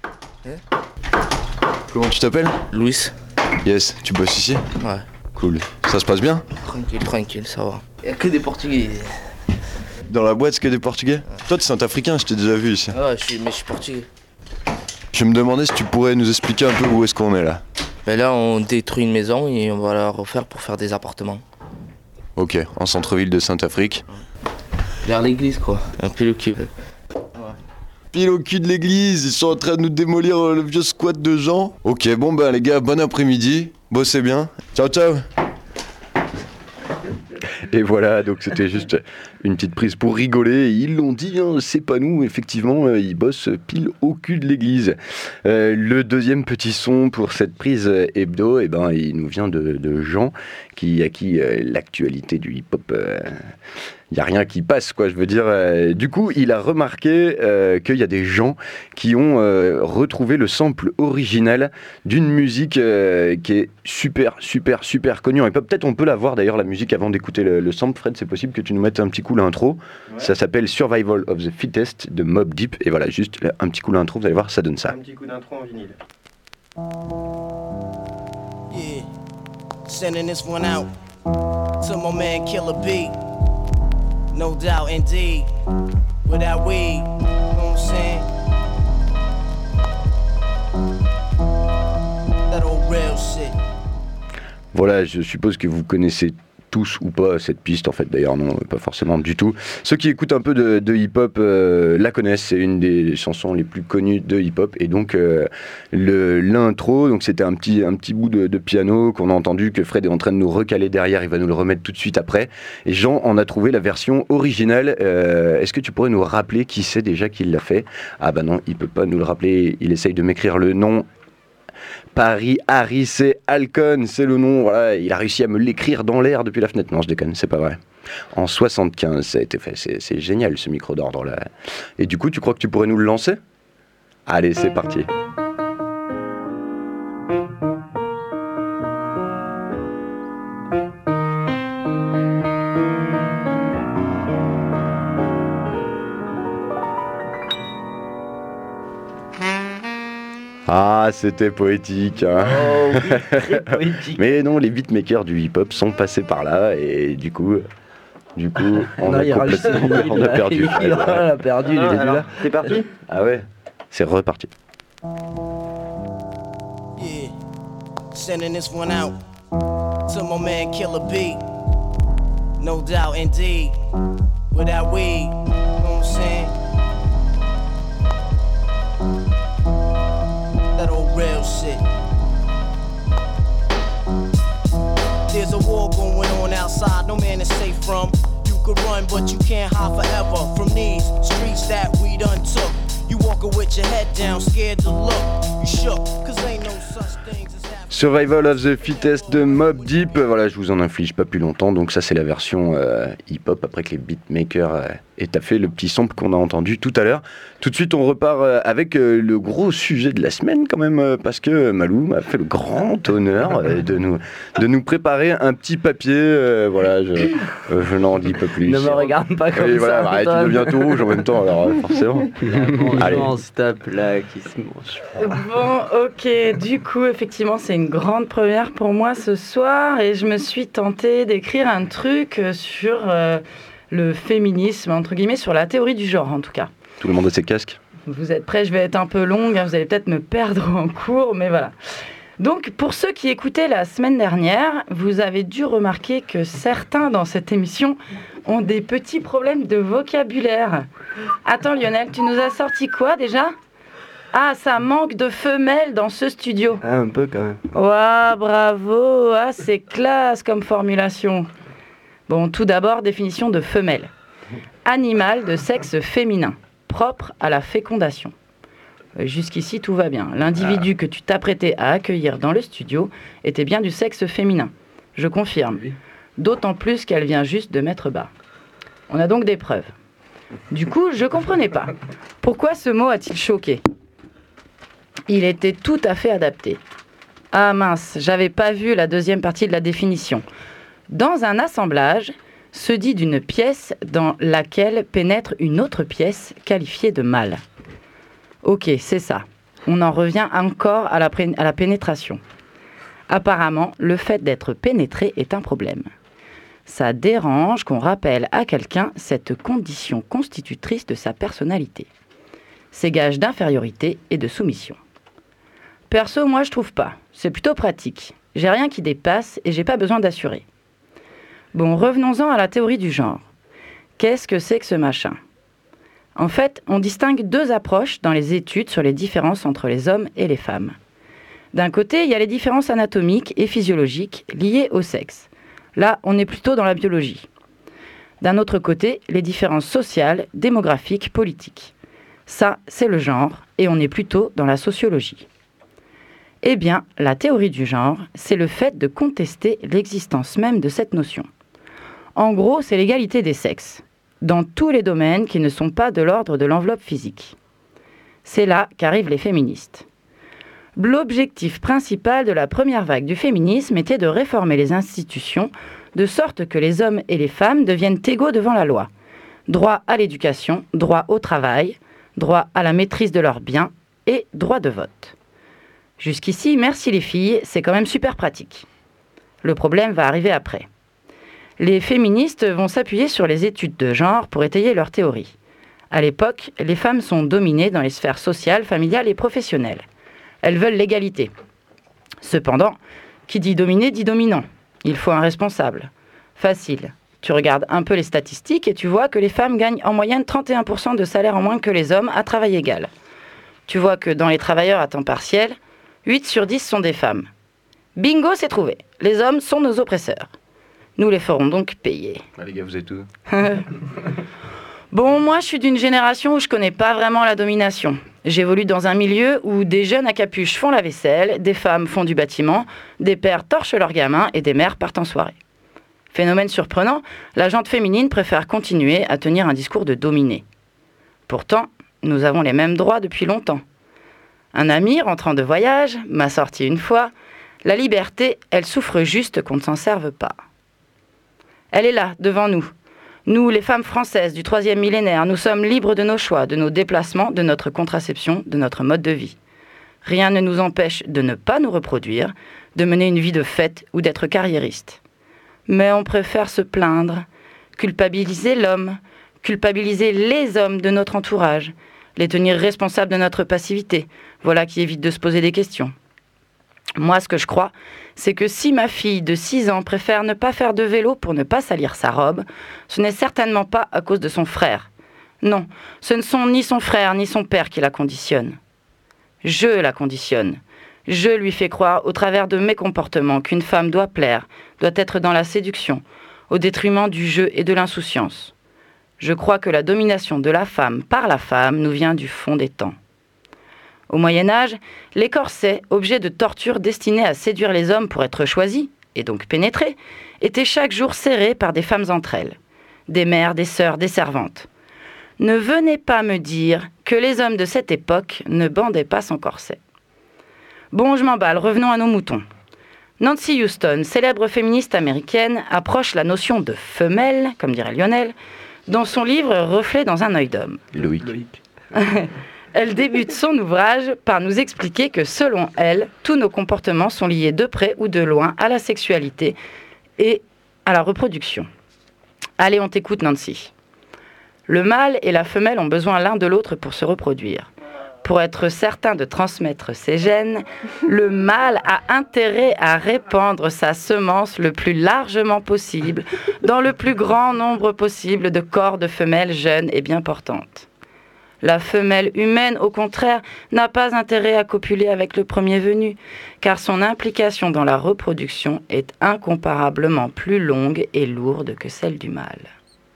Comment tu t'appelles ? Louis. Yes, tu bosses ici ? Ouais. Cool. Ça se passe bien ? Tranquille, tranquille, ça va. Il n'y a que des Portugais. Dans la boîte, c'est que des Portugais ? Toi, t'es centrafricain, je t'ai déjà vu ici. Ouais, je suis, mais je suis portugais. Je me demandais si tu pourrais nous expliquer un peu où est-ce qu'on est là. Ben là, on détruit une maison et on va la refaire pour faire des appartements. Ok, en centre-ville de Saint-Afrique. Vers l'église, quoi. Un peu le cul. Pile au cul de l'église, ils sont en train de nous démolir le vieux squat de gens. Ok, bon bah les gars, bon après-midi. Bossez bien. Ciao, ciao. Et voilà, donc c'était juste une petite prise pour rigoler. Ils l'ont dit, hein, c'est pas nous, effectivement, euh, ils bossent pile au cul de l'église. Euh, le deuxième petit son pour cette prise hebdo, eh ben, il nous vient de, de Jean, qui, à qui euh, l'actualité du hip-hop, il euh, n'y a rien qui passe, quoi, je veux dire. Euh, du coup, il a remarqué euh, qu'il y a des gens qui ont euh, retrouvé le sample original d'une musique euh, qui est super, super, super connue. Et peut-être on peut la voir d'ailleurs, la musique, avant d'écouter le, le sample. Fred, c'est possible que tu nous mettes un petit coup l'intro. Ouais. Ça s'appelle Survival of the Fittest de Mobb Deep. Et voilà, juste là, un petit coup l'intro, vous allez voir, ça donne ça. Un petit coup d'intro en vinyle. Yeah, sending this one out to my man Killer B. No doubt, indeed. Without weed, you know what I'm saying? That old real shit. Voilà, je suppose que vous connaissez tous ou pas cette piste, en fait, d'ailleurs non, pas forcément du tout. Ceux qui écoutent un peu de, de hip-hop euh, la connaissent, c'est une des chansons les plus connues de hip-hop, et donc euh, le, l'intro, donc c'était un petit, un petit bout de, de piano qu'on a entendu, que Fred est en train de nous recaler derrière, il va nous le remettre tout de suite après, et Jean en a trouvé la version originale. Euh, est-ce que tu pourrais nous rappeler qui c'est déjà qui l'a fait ? Ah bah non, il peut pas nous le rappeler, il essaye de m'écrire le nom. Paris Harris et Alcon, c'est le nom, voilà, il a réussi à me l'écrire dans l'air depuis la fenêtre. Non, je déconne, c'est pas vrai. En soixante-quinze, ça a été fait, c'est, c'est génial ce micro d'ordre là. Et du coup, tu crois que tu pourrais nous le lancer ? Allez, c'est parti. Ah, c'était poétique, hein. Oh, oui, très poétique. Mais non, les beatmakers du hip-hop sont passés par là et du coup, du coup, on non, a complètement, on a perdu. Il a perdu, il est là. C'est parti ? Ah ouais, c'est reparti. Yeah, sending this one out to my man Killer B. No doubt, indeed. Without weed, you know what I'm saying? That old real shit. There's a war going on outside, no man is safe from. You could run, but you can't hide forever from these streets that we done took. You walking with your head down, scared to look. You shook, cause ain't no such things as Survival of the Fittest de Mobb Deep. Voilà, je vous en inflige pas plus longtemps. Donc ça, c'est la version euh, hip-hop après que les beatmakers euh, aient taffé le petit sample qu'on a entendu tout à l'heure. Tout de suite, on repart euh, avec euh, le gros sujet de la semaine quand même, euh, parce que Malou m'a fait le grand honneur euh, de, nous, de nous préparer un petit papier. Euh, voilà, je, euh, je n'en dis pas plus. Ne me regarde pas comme Et voilà, ça. arrête, tu deviens tout rouge en même temps, alors euh, forcément. Allez, on se tape là, qui se mange. Bon, ok, du coup, effectivement, c'est une grande première pour moi ce soir et je me suis tentée d'écrire un truc sur euh, le féminisme, entre guillemets, sur la théorie du genre en tout cas. Tout le monde a ses casques. Vous êtes prêts? Je vais être un peu longue, hein, vous allez peut-être me perdre en cours, mais voilà. Donc, pour ceux qui écoutaient la semaine dernière, vous avez dû remarquer que certains dans cette émission ont des petits problèmes de vocabulaire. Attends Lionel, tu nous as sorti quoi déjà? Ah, ça manque de femelles dans ce studio. Ah, un peu quand même. Ouah, bravo. Ah, c'est classe comme formulation. Bon, tout d'abord, définition de femelle. Animal de sexe féminin, propre à la fécondation. Jusqu'ici, tout va bien. L'individu ah. que tu t'apprêtais à accueillir dans le studio était bien du sexe féminin. Je confirme. D'autant plus qu'elle vient juste de mettre bas. On a donc des preuves. Du coup, je comprenais pas. Pourquoi ce mot a-t-il choqué ? Il était tout à fait adapté. Ah mince, j'avais pas vu la deuxième partie de la définition. Dans un assemblage, se dit d'une pièce dans laquelle pénètre une autre pièce qualifiée de mâle. Ok, c'est ça. On en revient encore à la, pré- à la pénétration. Apparemment, le fait d'être pénétré est un problème. Ça dérange qu'on rappelle à quelqu'un cette condition constitutrice de sa personnalité. C'est gage d'infériorité et de soumission. Perso, moi, je trouve pas. C'est plutôt pratique. J'ai rien qui dépasse et j'ai pas besoin d'assurer. Bon, revenons-en à la théorie du genre. Qu'est-ce que c'est que ce machin ? En fait, on distingue deux approches dans les études sur les différences entre les hommes et les femmes. D'un côté, il y a les différences anatomiques et physiologiques liées au sexe. Là, on est plutôt dans la biologie. D'un autre côté, les différences sociales, démographiques, politiques. Ça, c'est le genre, et on est plutôt dans la sociologie. Eh bien, la théorie du genre, c'est le fait de contester l'existence même de cette notion. En gros, c'est l'égalité des sexes, dans tous les domaines qui ne sont pas de l'ordre de l'enveloppe physique. C'est là qu'arrivent les féministes. L'objectif principal de la première vague du féminisme était de réformer les institutions de sorte que les hommes et les femmes deviennent égaux devant la loi. Droit à l'éducation, droit au travail, droit à la maîtrise de leurs biens et droit de vote. Jusqu'ici, merci les filles, c'est quand même super pratique. Le problème va arriver après. Les féministes vont s'appuyer sur les études de genre pour étayer leur théorie. À l'époque, les femmes sont dominées dans les sphères sociales, familiales et professionnelles. Elles veulent l'égalité. Cependant, qui dit dominé dit dominant. Il faut un responsable. Facile. Tu regardes un peu les statistiques et tu vois que les femmes gagnent en moyenne trente et un pour cent de salaire en moins que les hommes à travail égal. Tu vois que dans les travailleurs à temps partiel, huit sur dix sont des femmes. Bingo, c'est trouvé. Les hommes sont nos oppresseurs. Nous les ferons donc payer. Ah, les gars, vous êtes où ? Bon, moi, je suis d'une génération où je connais pas vraiment la domination. J'évolue dans un milieu où des jeunes à capuche font la vaisselle, des femmes font du bâtiment, des pères torchent leurs gamins et des mères partent en soirée. Phénomène surprenant, la gente féminine préfère continuer à tenir un discours de dominé. Pourtant, nous avons les mêmes droits depuis longtemps. Un ami rentrant de voyage m'a sorti une fois « La liberté, elle souffre juste qu'on ne s'en serve pas ». Elle est là, devant nous. Nous, les femmes françaises du troisième millénaire, nous sommes libres de nos choix, de nos déplacements, de notre contraception, de notre mode de vie. Rien ne nous empêche de ne pas nous reproduire, de mener une vie de fête ou d'être carriériste. Mais on préfère se plaindre, culpabiliser l'homme, culpabiliser les hommes de notre entourage, les tenir responsables de notre passivité. Voilà qui évite de se poser des questions. Moi, ce que je crois, c'est que si ma fille de six ans préfère ne pas faire de vélo pour ne pas salir sa robe, ce n'est certainement pas à cause de son frère. Non, ce ne sont ni son frère ni son père qui la conditionnent. Je la conditionne. Je lui fais croire, au travers de mes comportements, qu'une femme doit plaire, doit être dans la séduction, au détriment du jeu et de l'insouciance. Je crois que la domination de la femme par la femme nous vient du fond des temps. Au Moyen-Âge, les corsets, objets de torture destinés à séduire les hommes pour être choisis, et donc pénétrés, étaient chaque jour serrés par des femmes entre elles, des mères, des sœurs, des servantes. Ne venez pas me dire que les hommes de cette époque ne bandaient pas son corset. Bon, je m'emballe, revenons à nos moutons. Nancy Houston, célèbre féministe américaine, approche la notion de femelle, comme dirait Lionel, dans son livre Reflet dans un œil d'homme. Loïc. Elle débute son ouvrage par nous expliquer que selon elle, tous nos comportements sont liés de près ou de loin à la sexualité et à la reproduction. Allez, on t'écoute Nancy. Le mâle et la femelle ont besoin l'un de l'autre pour se reproduire. Pour être certain de transmettre ses gènes, le mâle a intérêt à répandre sa semence le plus largement possible dans le plus grand nombre possible de corps de femelles jeunes et bien portantes. La femelle humaine, au contraire, n'a pas intérêt à copuler avec le premier venu, car son implication dans la reproduction est incomparablement plus longue et lourde que celle du mâle.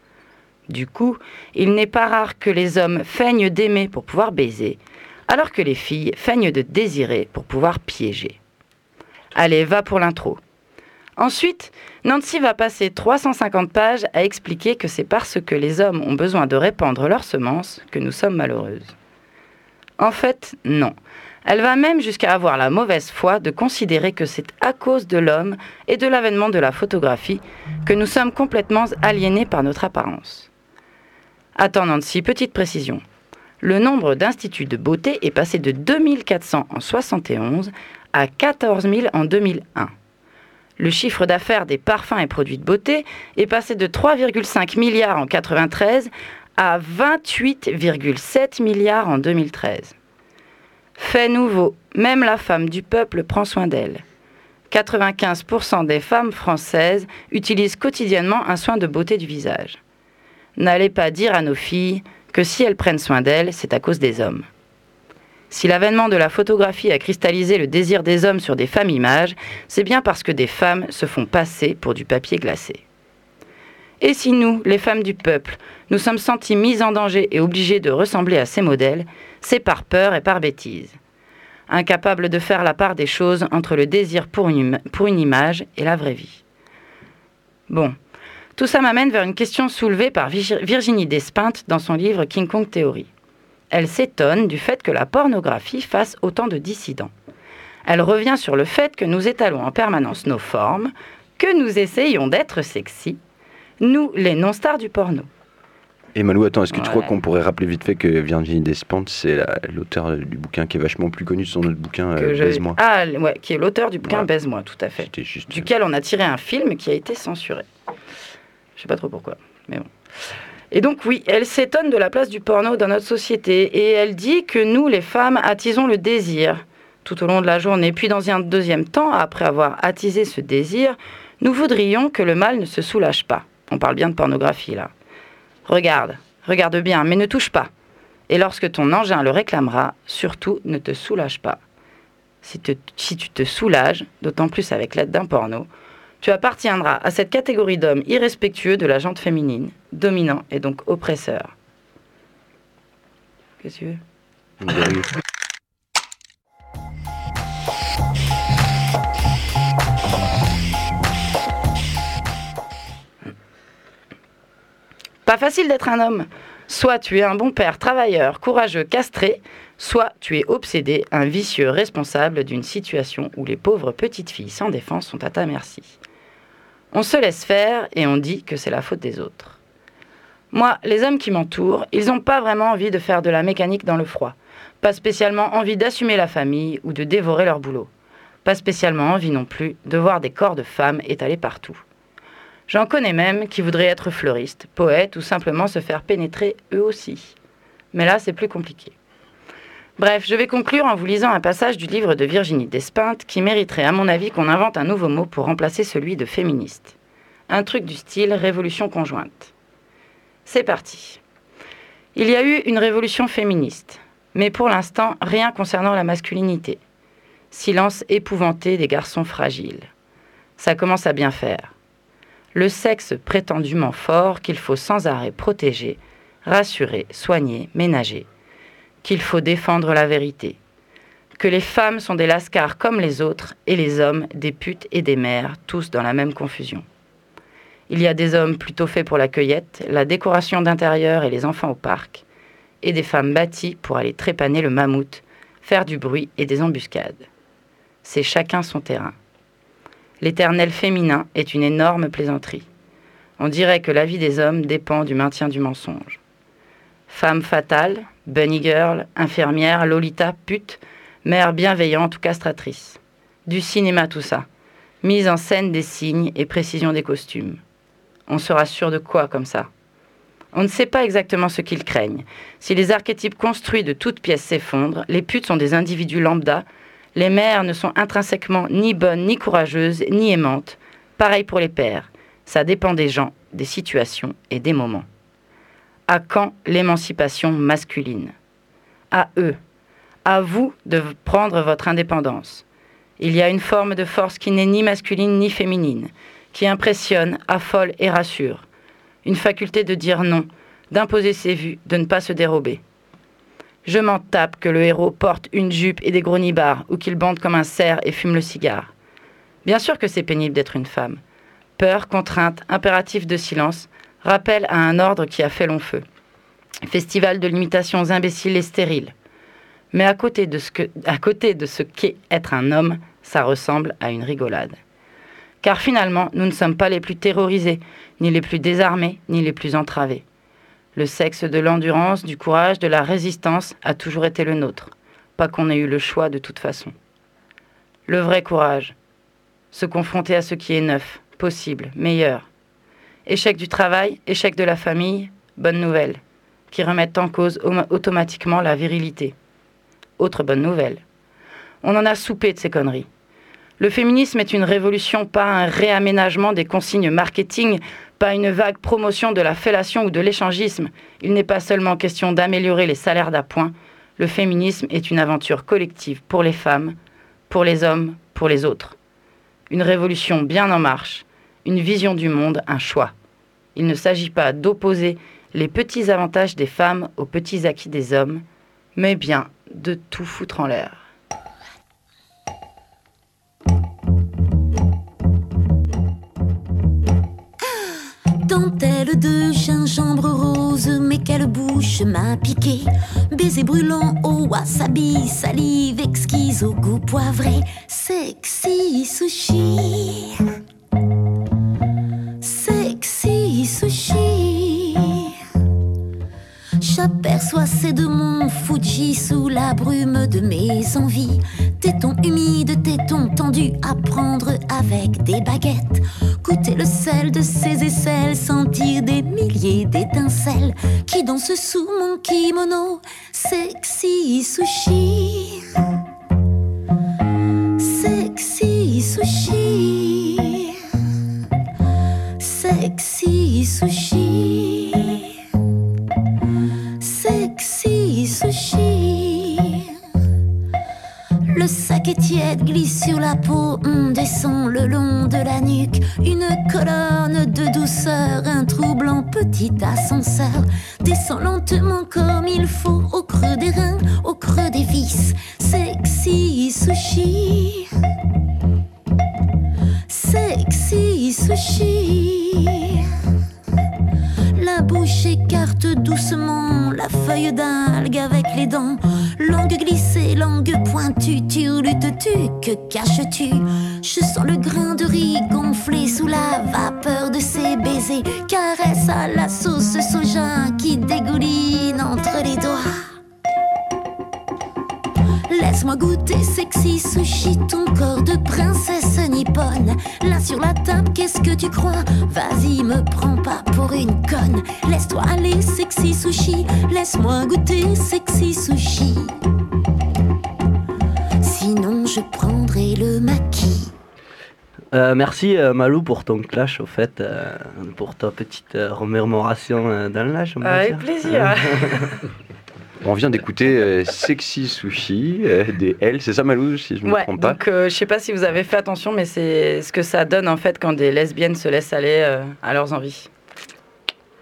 Du coup, il n'est pas rare que les hommes feignent d'aimer pour pouvoir baiser, alors que les filles feignent de désirer pour pouvoir piéger. Allez, va pour l'intro. Ensuite, Nancy va passer trois cent cinquante pages à expliquer que c'est parce que les hommes ont besoin de répandre leurs semences que nous sommes malheureuses. En fait, non. Elle va même jusqu'à avoir la mauvaise foi de considérer que c'est à cause de l'homme et de l'avènement de la photographie que nous sommes complètement aliénés par notre apparence. Attends Nancy, petite précision. Le nombre d'instituts de beauté est passé de deux mille quatre cents en soixante et onze à quatorze mille en deux mille un. Le chiffre d'affaires des parfums et produits de beauté est passé de trois virgule cinq milliards en quatre-vingt-treize à vingt-huit virgule sept milliards en deux mille treize. Fait nouveau, même la femme du peuple prend soin d'elle. quatre-vingt-quinze pour cent des femmes françaises utilisent quotidiennement un soin de beauté du visage. N'allez pas dire à nos filles que si elles prennent soin d'elles, c'est à cause des hommes. Si l'avènement de la photographie a cristallisé le désir des hommes sur des femmes images, c'est bien parce que des femmes se font passer pour du papier glacé. Et si nous, les femmes du peuple, nous sommes sentis mises en danger et obligées de ressembler à ces modèles, c'est par peur et par bêtise. Incapables de faire la part des choses entre le désir pour une, pour une image et la vraie vie. Bon, tout ça m'amène vers une question soulevée par Virginie Despentes dans son livre King Kong Theory. Elle s'étonne du fait que la pornographie fasse autant de dissidents. Elle revient sur le fait que nous étalons en permanence nos formes, que nous essayons d'être sexy, nous, les non-stars du porno. Et Malou, attends, est-ce que Ouais. tu crois qu'on pourrait rappeler vite fait que Virginie Despentes, c'est la- l'auteur du bouquin qui est vachement plus connu de son autre bouquin, Que euh, je- Baise-moi. Ah, ouais, qui est l'auteur du bouquin Voilà. Baise-moi, tout à fait. C'était juste... Duquel on a tiré un film qui a été censuré. Je sais pas trop pourquoi, mais bon. Et donc oui, elle s'étonne de la place du porno dans notre société et elle dit que nous, les femmes, attisons le désir tout au long de la journée. Puis dans un deuxième temps, après avoir attisé ce désir, nous voudrions que le mâle ne se soulage pas. On parle bien de pornographie là. Regarde, regarde bien, mais ne touche pas. Et lorsque ton engin le réclamera, surtout ne te soulage pas. Si, te- si tu te soulages, d'autant plus avec l'aide d'un porno, tu appartiendras à cette catégorie d'hommes irrespectueux de la jante féminine, dominant et donc oppresseur. Qu'est-ce que tu veux ? Pas facile d'être un homme. Soit tu es un bon père, travailleur, courageux, castré, soit tu es obsédé, un vicieux responsable d'une situation où les pauvres petites filles sans défense sont à ta merci. On se laisse faire et on dit que c'est la faute des autres. Moi, les hommes qui m'entourent, ils n'ont pas vraiment envie de faire de la mécanique dans le froid. Pas spécialement envie d'assumer la famille ou de dévorer leur boulot. Pas spécialement envie non plus de voir des corps de femmes étalés partout. J'en connais même qui voudraient être fleuristes, poètes ou simplement se faire pénétrer eux aussi. Mais là, c'est plus compliqué. Bref, je vais conclure en vous lisant un passage du livre de Virginie Despentes qui mériterait à mon avis qu'on invente un nouveau mot pour remplacer celui de féministe. Un truc du style révolution conjointe. C'est parti. Il y a eu une révolution féministe, mais pour l'instant, rien concernant la masculinité. Silence épouvanté des garçons fragiles. Ça commence à bien faire. Le sexe prétendument fort qu'il faut sans arrêt protéger, rassurer, soigner, ménager. Qu'il faut défendre la vérité. que les femmes sont des lascars comme les autres et les hommes des putes et des mères, tous dans la même confusion. Il y a des hommes plutôt faits pour la cueillette, la décoration d'intérieur et les enfants au parc, et des femmes bâties pour aller trépaner le mammouth, faire du bruit et des embuscades. C'est chacun son terrain. L'éternel féminin est une énorme plaisanterie. On dirait que la vie des hommes dépend du maintien du mensonge. Femme fatale, bunny girl, infirmière, lolita, pute, mère bienveillante ou castratrice. Du cinéma tout ça. Mise en scène des signes et précision des costumes. On sera sûr de quoi comme ça ? On ne sait pas exactement ce qu'ils craignent. Si les archétypes construits de toutes pièces s'effondrent, les putes sont des individus lambda, les mères ne sont intrinsèquement ni bonnes, ni courageuses, ni aimantes. Pareil pour les pères. Ça dépend des gens, des situations et des moments. À quand l'émancipation masculine ? À eux. À vous de prendre votre indépendance. Il y a une forme de force qui n'est ni masculine ni féminine, qui impressionne, affole et rassure. Une faculté de dire non, d'imposer ses vues, de ne pas se dérober. Je m'en tape que le héros porte une jupe et des gros nibards, ou qu'il bande comme un cerf et fume le cigare. Bien sûr que c'est pénible d'être une femme. Peur, contrainte, impératif de silence, rappel à un ordre qui a fait long feu. Festival de limitations imbéciles et stériles. Mais à côté de ce que, à côté de ce qu'est être un homme, ça ressemble à une rigolade. Car finalement, nous ne sommes pas les plus terrorisés, ni les plus désarmés, ni les plus entravés. Le sexe de l'endurance, du courage, de la résistance a toujours été le nôtre. Pas qu'on ait eu le choix de toute façon. Le vrai courage. Se confronter à ce qui est neuf, possible, meilleur. Échec du travail, échec de la famille, bonne nouvelle, qui remettent en cause automatiquement la virilité. Autre bonne nouvelle. On en a soupé de ces conneries. Le féminisme est une révolution, pas un réaménagement des consignes marketing, pas une vague promotion de la fellation ou de l'échangisme. Il n'est pas seulement question d'améliorer les salaires d'appoint. Le féminisme est une aventure collective pour les femmes, pour les hommes, pour les autres. Une révolution bien en marche, une vision du monde, un choix. Il ne s'agit pas d'opposer les petits avantages des femmes aux petits acquis des hommes, mais bien de tout foutre en l'air. Dentelle de gingembre rose, mais quelle bouche m'a piqué. Baiser brûlant au wasabi, salive exquise au goût poivré. Sexy sushi, sexy sushi. J'aperçois ces deux monts Fuji sous la brume de mes envies. Tétons humides, tétons tendus à prendre avec des baguettes. Goûter le sel de ces aisselles, sentir des milliers d'étincelles qui dansent sous mon kimono. Sexy sushi, sexy sushi, sexy sushi, sexy sushi. Le sac est tiède, glisse sur la peau, on descend le long de la nuque. Une colonne de douceur, un troublant petit ascenseur. Descend lentement comme il faut, au creux des reins, au creux des vis. Sexy sushi, sexy sushi. La bouche écarte doucement la feuille d'algue avec les dents. Langue glissée, langue pointue, turlutes-tu, que caches-tu? Je sens le grain de riz gonflé sous la vapeur de ses baisers. Caresse à la sauce soja qui dégouline entre les doigts. Laisse-moi goûter sexy sushi, ton corps de princesse nippone. Là sur la table, qu'est-ce que tu crois? Vas-y, me prends pas pour une conne. Laisse-toi aller sexy sushi, laisse-moi goûter sexy sushi. Sinon je prendrai le maquis. Euh, merci euh, Malou pour ton clash, au fait, euh, pour ta petite euh, remémoration euh, dans l'âge. Avec plaisir. On vient d'écouter euh, Sexy Sushi, euh, des L, c'est ça Malou, si je ne me ouais, trompe pas. donc euh, je sais pas si vous avez fait attention, mais c'est ce que ça donne en fait quand des lesbiennes se laissent aller euh, à leurs envies.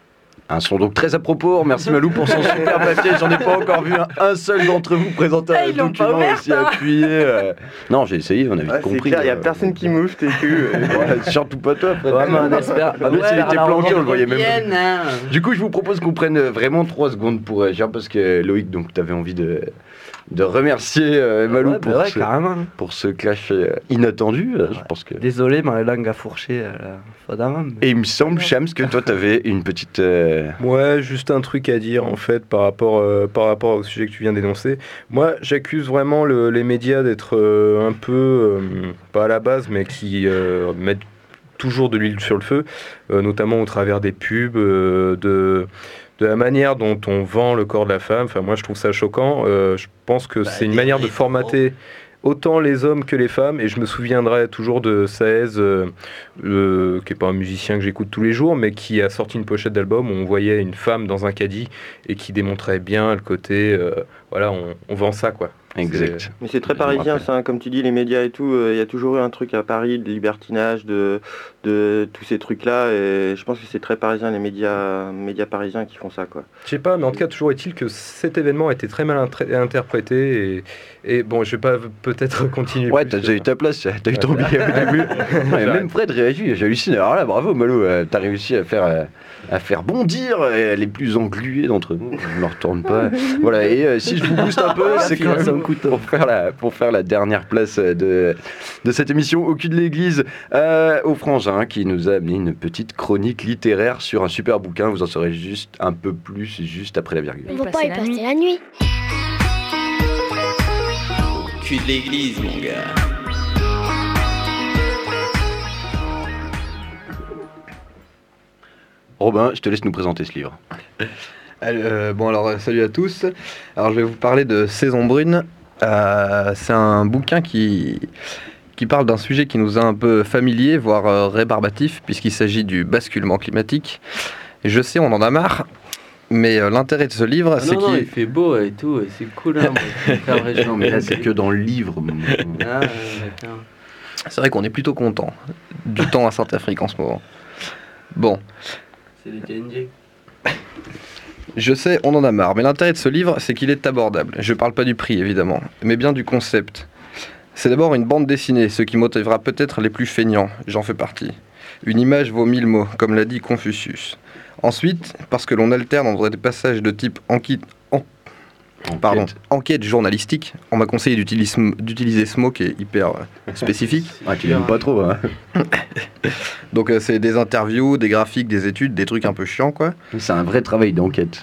Un son donc très à propos. Merci Malou pour son super papier. J'en ai pas encore vu un, un seul d'entre vous présenter Ah, un ils l'ont pas document ouvert, aussi ça. appuyé. euh. Non, j'ai essayé, on a vite Ouais, c'est compris. clair, il n'y a euh, personne qui m'ouvre, t'es cru. ouais, surtout pas toi, Fred. Ouais, mais on espère. Ah, même s'il était planqué, on le voyait même Vienne, hein. pas. Du coup, je vous propose qu'on prenne vraiment trois secondes pour réagir parce que Loïc, donc, tu avais envie de, de remercier euh, Malou Ouais, bah pour, ouais, ce, carrément. pour ce clash euh, inattendu. euh, Je pense que... Désolé, ma langue a fourché à la fois d'avant. mais- Et il me semble, Shams, que toi, tu avais une petite. euh, Ouais, juste un truc à dire en fait par rapport, euh, par rapport au sujet que tu viens d'énoncer. Moi, j'accuse vraiment le- les médias d'être euh, un peu, euh, pas à la base, mais qui euh, mettent toujours de l'huile sur le feu, euh, notamment au travers des pubs, euh, de, de la manière dont on vend le corps de la femme. Enfin, moi, je trouve ça choquant. Euh, je pense que c'est une manière de formater autant les hommes que les femmes, et je me souviendrai toujours de Saez, euh, euh, qui n'est pas un musicien que j'écoute tous les jours, mais qui a sorti une pochette d'album où on voyait une femme dans un caddie et qui démontrait bien le côté, euh, voilà, on, on vend ça, quoi. Exact. Mais c'est très parisien, ça, hein, comme tu dis, les médias et tout. Il y a toujours eu un truc à Paris de libertinage, de, de tous ces trucs-là. Et je pense que c'est très parisien, les médias, médias parisiens qui font ça, quoi. Je sais pas, mais en tout cas, toujours est-il que cet événement a été très mal intré- interprété. Et, et bon, je vais pas peut-être continuer. Ouais, plus, t'as déjà eu ta place, t'as eu ton Ouais. billet au début. Ouais, J'arrête. même Fred réagit, j'hallucine. Alors là, bravo Malo, euh, t'as réussi à faire, euh, à faire bondir euh, les plus englués d'entre nous. Je me retourne pas. Voilà, et euh, si je vous booste un peu, c'est quand même pour faire la, pour faire la dernière place de, de cette émission au cul de l'église, euh, au Frangin, qui nous a amené une petite chronique littéraire sur un super bouquin. Vous en saurez juste un peu plus juste après la virgule. On va pas y passer la nuit. Cul de l'église, mon gars. Robin, je te laisse nous présenter ce livre. Euh, bon alors euh, salut à tous. Alors je vais vous parler de Saison brune. Euh, c'est un bouquin qui qui parle d'un sujet qui nous est un peu familier, voire euh, rébarbatif, puisqu'il s'agit du basculement climatique. Et je sais, on en a marre, mais euh, l'intérêt de ce livre, Ah c'est non, non, qu'il il fait beau et tout, et c'est cool. Hein, moi, Non, mais là, c'est que dans le livre. mon- Ah, ouais, d'accord. c'est vrai qu'on est plutôt content du temps à Saint-Afrique en ce moment. Bon. C'est les T N G. Je sais, on en a marre, mais l'intérêt de ce livre, c'est qu'il est abordable. Je parle pas du prix, évidemment, mais bien du concept. C'est d'abord une bande dessinée, ce qui motivera peut-être les plus feignants, j'en fais partie. Une image vaut mille mots, comme l'a dit Confucius. Ensuite, parce que l'on alterne entre des passages de type enquête, en- pardon, enquête journalistique, on m'a conseillé d'utiliser d'utiliser ce mot qui est hyper euh, spécifique. Ah, tu l'aimes pas trop, hein. Donc euh, c'est des interviews, des graphiques, des études, des trucs un peu chiants, quoi. C'est un vrai travail d'enquête.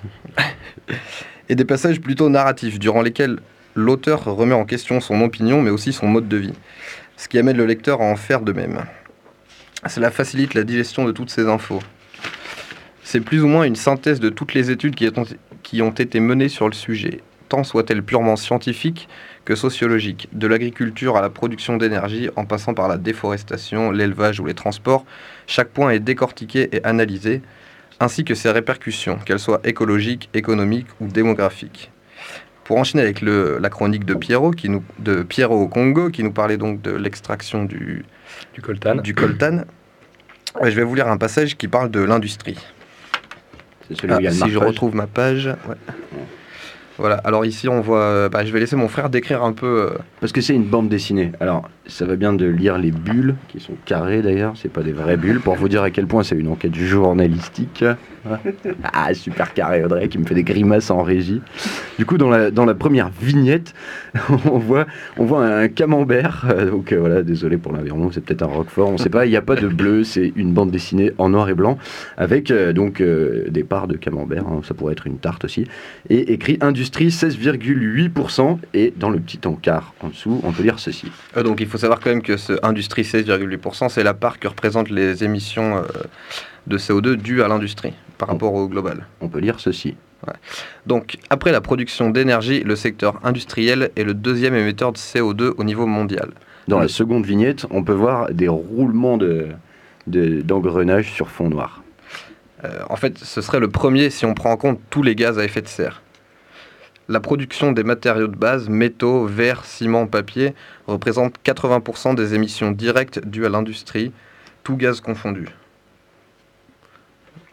Et des passages plutôt narratifs, durant lesquels l'auteur remet en question son opinion, mais aussi son mode de vie, ce qui amène le lecteur à en faire de même. Cela facilite la digestion de toutes ces infos. C'est plus ou moins une synthèse de toutes les études qui ont, qui ont été menées sur le sujet, tant soient-elles purement scientifiques que sociologiques, de l'agriculture à la production d'énergie, en passant par la déforestation, l'élevage ou les transports. Chaque point est décortiqué et analysé, ainsi que ses répercussions, qu'elles soient écologiques, économiques ou démographiques. Pour enchaîner avec le, la chronique de Pierrot, qui nous, de Pierrot au Congo, qui nous parlait donc de l'extraction du, du coltan, du coltan, je vais vous lire un passage qui parle de l'industrie. C'est celui où il y a le si je marquage. retrouve ma page. Ouais. Voilà, alors ici on voit. euh, bah, je vais laisser mon frère décrire un peu. euh, Parce que c'est une bande dessinée. Alors, ça va bien de lire les bulles, qui sont carrées d'ailleurs, c'est pas des vraies bulles, pour vous dire à quel point c'est une enquête journalistique. Ah, super carré, Audrey, qui me fait des grimaces en régie. Du coup, dans la, dans la première vignette, on voit, on voit un camembert. euh, Donc euh, voilà, désolé pour l'environnement, c'est peut-être un roquefort, on sait pas, il n'y a pas de bleu, c'est une bande dessinée en noir et blanc, avec euh, donc euh, des parts de camembert, hein, ça pourrait être une tarte aussi, et écrit Industrie seize virgule huit pour cent, et dans le petit encart en dessous, on peut lire ceci. Euh, donc il faut savoir quand même que ce industrie seize virgule huit pour cent, c'est la part que représentent les émissions euh, de C O deux dues à l'industrie par rapport au global. On peut lire ceci. Ouais. Donc après la production d'énergie, le secteur industriel est le deuxième émetteur de C O deux au niveau mondial. Dans la seconde vignette, on peut voir des roulements de, de- d'engrenage sur fond noir. Euh, en fait, ce serait le premier si on prend en compte tous les gaz à effet de serre. La production des matériaux de base, métaux, verre, ciment, papier, représente quatre-vingts pour cent des émissions directes dues à l'industrie, tout gaz confondu.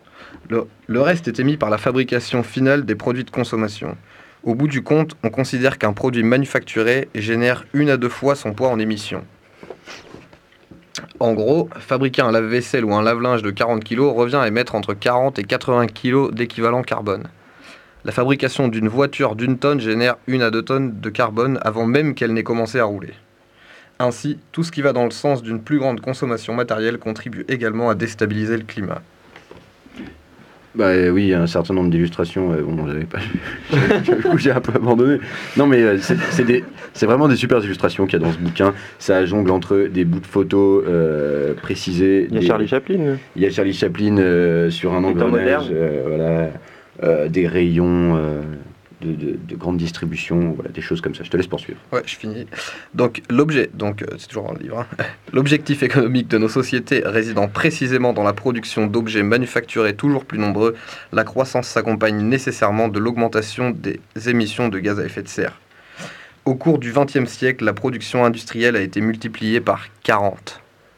Le, le reste est émis par la fabrication finale des produits de consommation. Au bout du compte, on considère qu'un produit manufacturé génère une à deux fois son poids en émissions. En gros, fabriquer un lave-vaisselle ou un lave-linge de quarante kilos revient à émettre entre quarante et quatre-vingts kilos d'équivalent carbone. La fabrication d'une voiture d'une tonne génère une à deux tonnes de carbone avant même qu'elle n'ait commencé à rouler. Ainsi, tout ce qui va dans le sens d'une plus grande consommation matérielle contribue également à déstabiliser le climat. Bah euh, oui, il y a un certain nombre d'illustrations. Euh, bon, j'avais pas. J'ai un peu abandonné. Non, mais euh, c'est, c'est, des, c'est vraiment des super illustrations qu'il y a dans ce bouquin. Ça jongle entre des bouts de photos euh, précisés. Il y a des... Charlie Chaplin. Il y a Charlie Chaplin euh, sur un engrenage. Euh, voilà, euh, des rayons. Euh, De, de, de grande distribution, voilà, des choses comme ça. Je te laisse poursuivre. Ouais, je finis. Donc, l'objet, donc, euh, c'est toujours dans le livre, hein. L'objectif économique de nos sociétés résidant précisément dans la production d'objets manufacturés toujours plus nombreux, la croissance s'accompagne nécessairement de l'augmentation des émissions de gaz à effet de serre. Au cours du vingtième siècle, la production industrielle a été multipliée par quarante.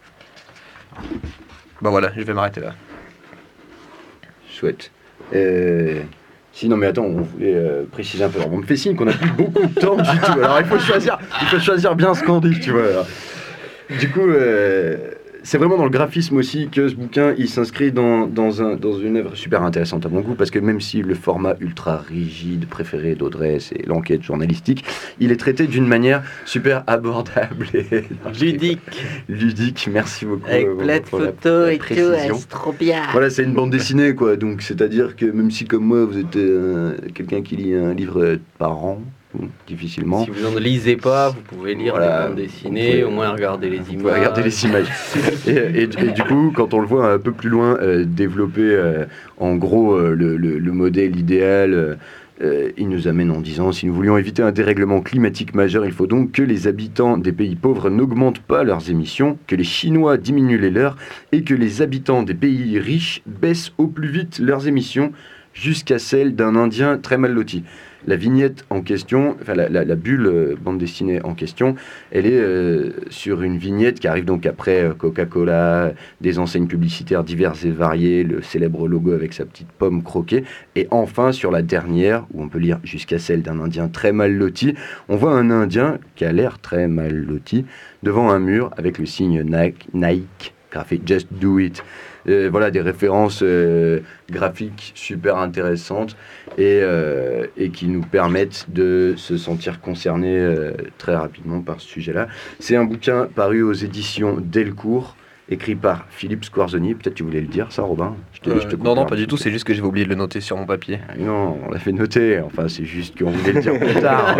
Bah voilà, je vais m'arrêter là. Chouette. Euh... Si, non, mais attends, on voulait euh, préciser un peu. Alors, on me fait signe qu'on n'a plus beaucoup de temps du tout. Alors, il faut choisir, il faut choisir bien ce qu'on dit, tu vois. Alors, du coup, euh, c'est vraiment dans le graphisme aussi que ce bouquin, il s'inscrit dans, dans, un, dans une œuvre super intéressante à mon goût, parce que même si le format ultra rigide préféré d'Audrey, c'est l'enquête journalistique, il est traité d'une manière super abordable et ludique. Ludique, merci beaucoup. Avec euh, plein de pour la- photos la et tout, précision. c'est trop bien. Voilà, c'est une bande dessinée, quoi. Donc, c'est-à-dire que même si, comme moi, vous êtes euh, quelqu'un qui lit un livre par an, ou difficilement. Si vous n'en lisez pas, vous pouvez lire Voilà, des bandes dessinées, au moins regarder les Vous images. pouvez regarder les images. et, et- et du coup, quand on le voit un peu plus loin, euh, développer euh, en gros euh, le, le- le modèle idéal, euh, euh, il nous amène en disant, si nous voulions éviter un dérèglement climatique majeur, il faut donc que les habitants des pays pauvres n'augmentent pas leurs émissions, que les Chinois diminuent les leurs et que les habitants des pays riches baissent au plus vite leurs émissions jusqu'à celles d'un Indien très mal loti. La vignette en question, enfin la, la, la bulle euh, bande dessinée en question, elle est euh, sur une vignette qui arrive donc après euh, Coca-Cola, des enseignes publicitaires diverses et variées, le célèbre logo avec sa petite pomme croquée, et enfin sur la dernière, où on peut lire jusqu'à celle d'un Indien très mal loti, on voit un Indien qui a l'air très mal loti devant un mur avec le signe Nike, Nike graphé Just Do It. Euh, voilà, des références euh, graphiques super intéressantes et, euh, et qui nous permettent de se sentir concernés euh, très rapidement par ce sujet-là. C'est un bouquin paru aux éditions Delcourt, écrit par Philippe Squarzoni. Peut-être tu voulais le dire, ça, Robin? Je te- Euh, je te coupe non, non, là. pas du tout, c'est juste que j'avais oublié de le noter sur mon papier. Ah, non, on l'a fait noter, enfin c'est juste qu'on voulait le dire plus tard.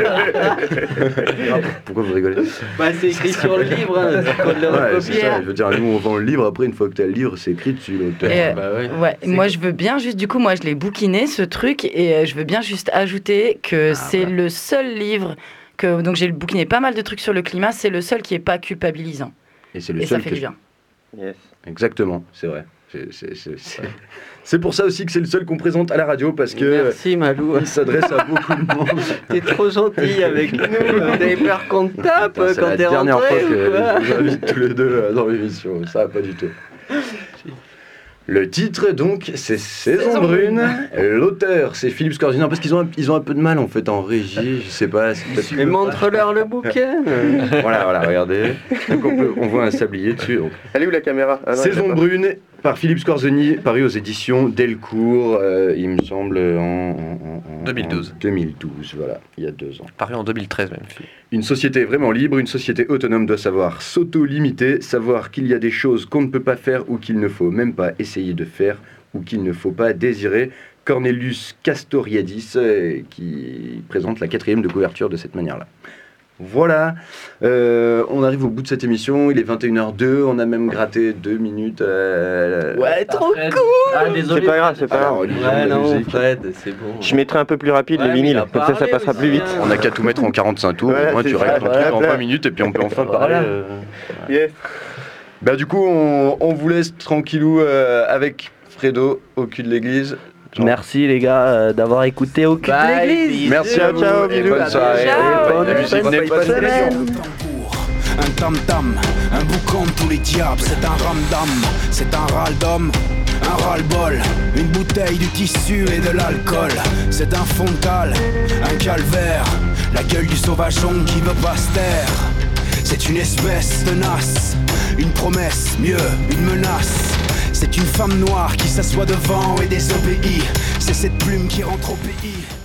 Pourquoi vous rigolez? Bah, c'est écrit sur le livre, hein, c'est pas de le Ouais, c'est recopier. ça, je veux dire, nous on vend le livre, après une fois que tu as le livre, c'est écrit dessus l'auteur. Et, euh, Bah ouais. ouais, moi je veux bien juste, du coup, moi je l'ai bouquiné ce truc et euh, je veux bien juste ajouter que Ah, c'est le seul livre que, donc j'ai bouquiné pas mal de trucs sur le climat, c'est le seul qui est pas culpabilisant. Et c'est le Et seul ça fait que du je- bien. Yes. Exactement, c'est vrai. C'est, c'est, c'est, c'est... c'est pour ça aussi que c'est le seul qu'on présente à la radio, parce que Merci Malou. il s'adresse à beaucoup de monde. T'es trop gentil avec nous. T'avais peur qu'on te tape Enfin, c'est quand la t'es dernière rentré fois ou que quoi? je vous invite tous les deux euh, dans l'émission, ça pas du tout. Le titre, donc, c'est Saison, Saison brune. brune. L'auteur, c'est Philippe Squarzoni. Non, parce qu'ils ont, un- ils ont un peu de mal, en fait, en régie. Je sais pas. c'est peut-être- Mais montre-leur le bouquin. Voilà, voilà, regardez. Donc, on, peut- on voit un sablier dessus. donc. Elle est où la caméra? Ah non, elle Saison est pas. brune, par Philippe Squarzoni, paru aux éditions Delcourt, euh, il me semble, en, en- en- en- deux mille douze. en deux mille douze, voilà, il y a deux ans. Paru en deux mille treize même. Une société vraiment libre, une société autonome doit savoir s'auto-limiter, savoir qu'il y a des choses qu'on ne peut pas faire ou qu'il ne faut même pas essayer de faire ou qu'il ne faut pas désirer. Cornelius Castoriadis, euh, qui présente la quatrième de couverture de cette manière-là. Voilà, Euh, on arrive au bout de cette émission, il est vingt et une heures deux, on a même gratté deux minutes. euh, Ouais, trop Fred. cool. Ah, désolé. C'est pas grave, c'est pas Alors, grave. religion, Ouais, la non, musique. Fred, c'est bon. Je mettrai un peu plus rapide Ouais, les mais il vinyles, a comme ça ça parlé passera aussi, plus vite. hein. On n'a qu'à tout mettre en quarante-cinq tours, Voilà, au moins c'est tu ça, règles ton voilà, truc en voilà. vingt minutes et puis on peut enfin parler. Voilà. euh, Yes. Bah du coup, on, on vous laisse tranquillou euh, avec Fredo au cul de l'église. Jean. Merci les gars euh, d'avoir écouté au cul Bye, de l'église. bisous. Merci à vous Ciao, et bisous. bonne soirée. Ciao. Et Bonne et puis, fin de venez pas de semaine. l'émission. Un tam-tam, un boucan de tous les diables, c'est un ramdam, c'est un râle d'homme. un ras-le-bol, une bouteille, du tissu et de l'alcool. C'est un fond de cale, un calvaire, la gueule du sauvageon qui veut pas se taire. C'est une espèce tenace, une promesse, mieux, une menace. C'est une femme noire qui s'assoit devant et désobéit. C'est cette plume qui rentre au pays.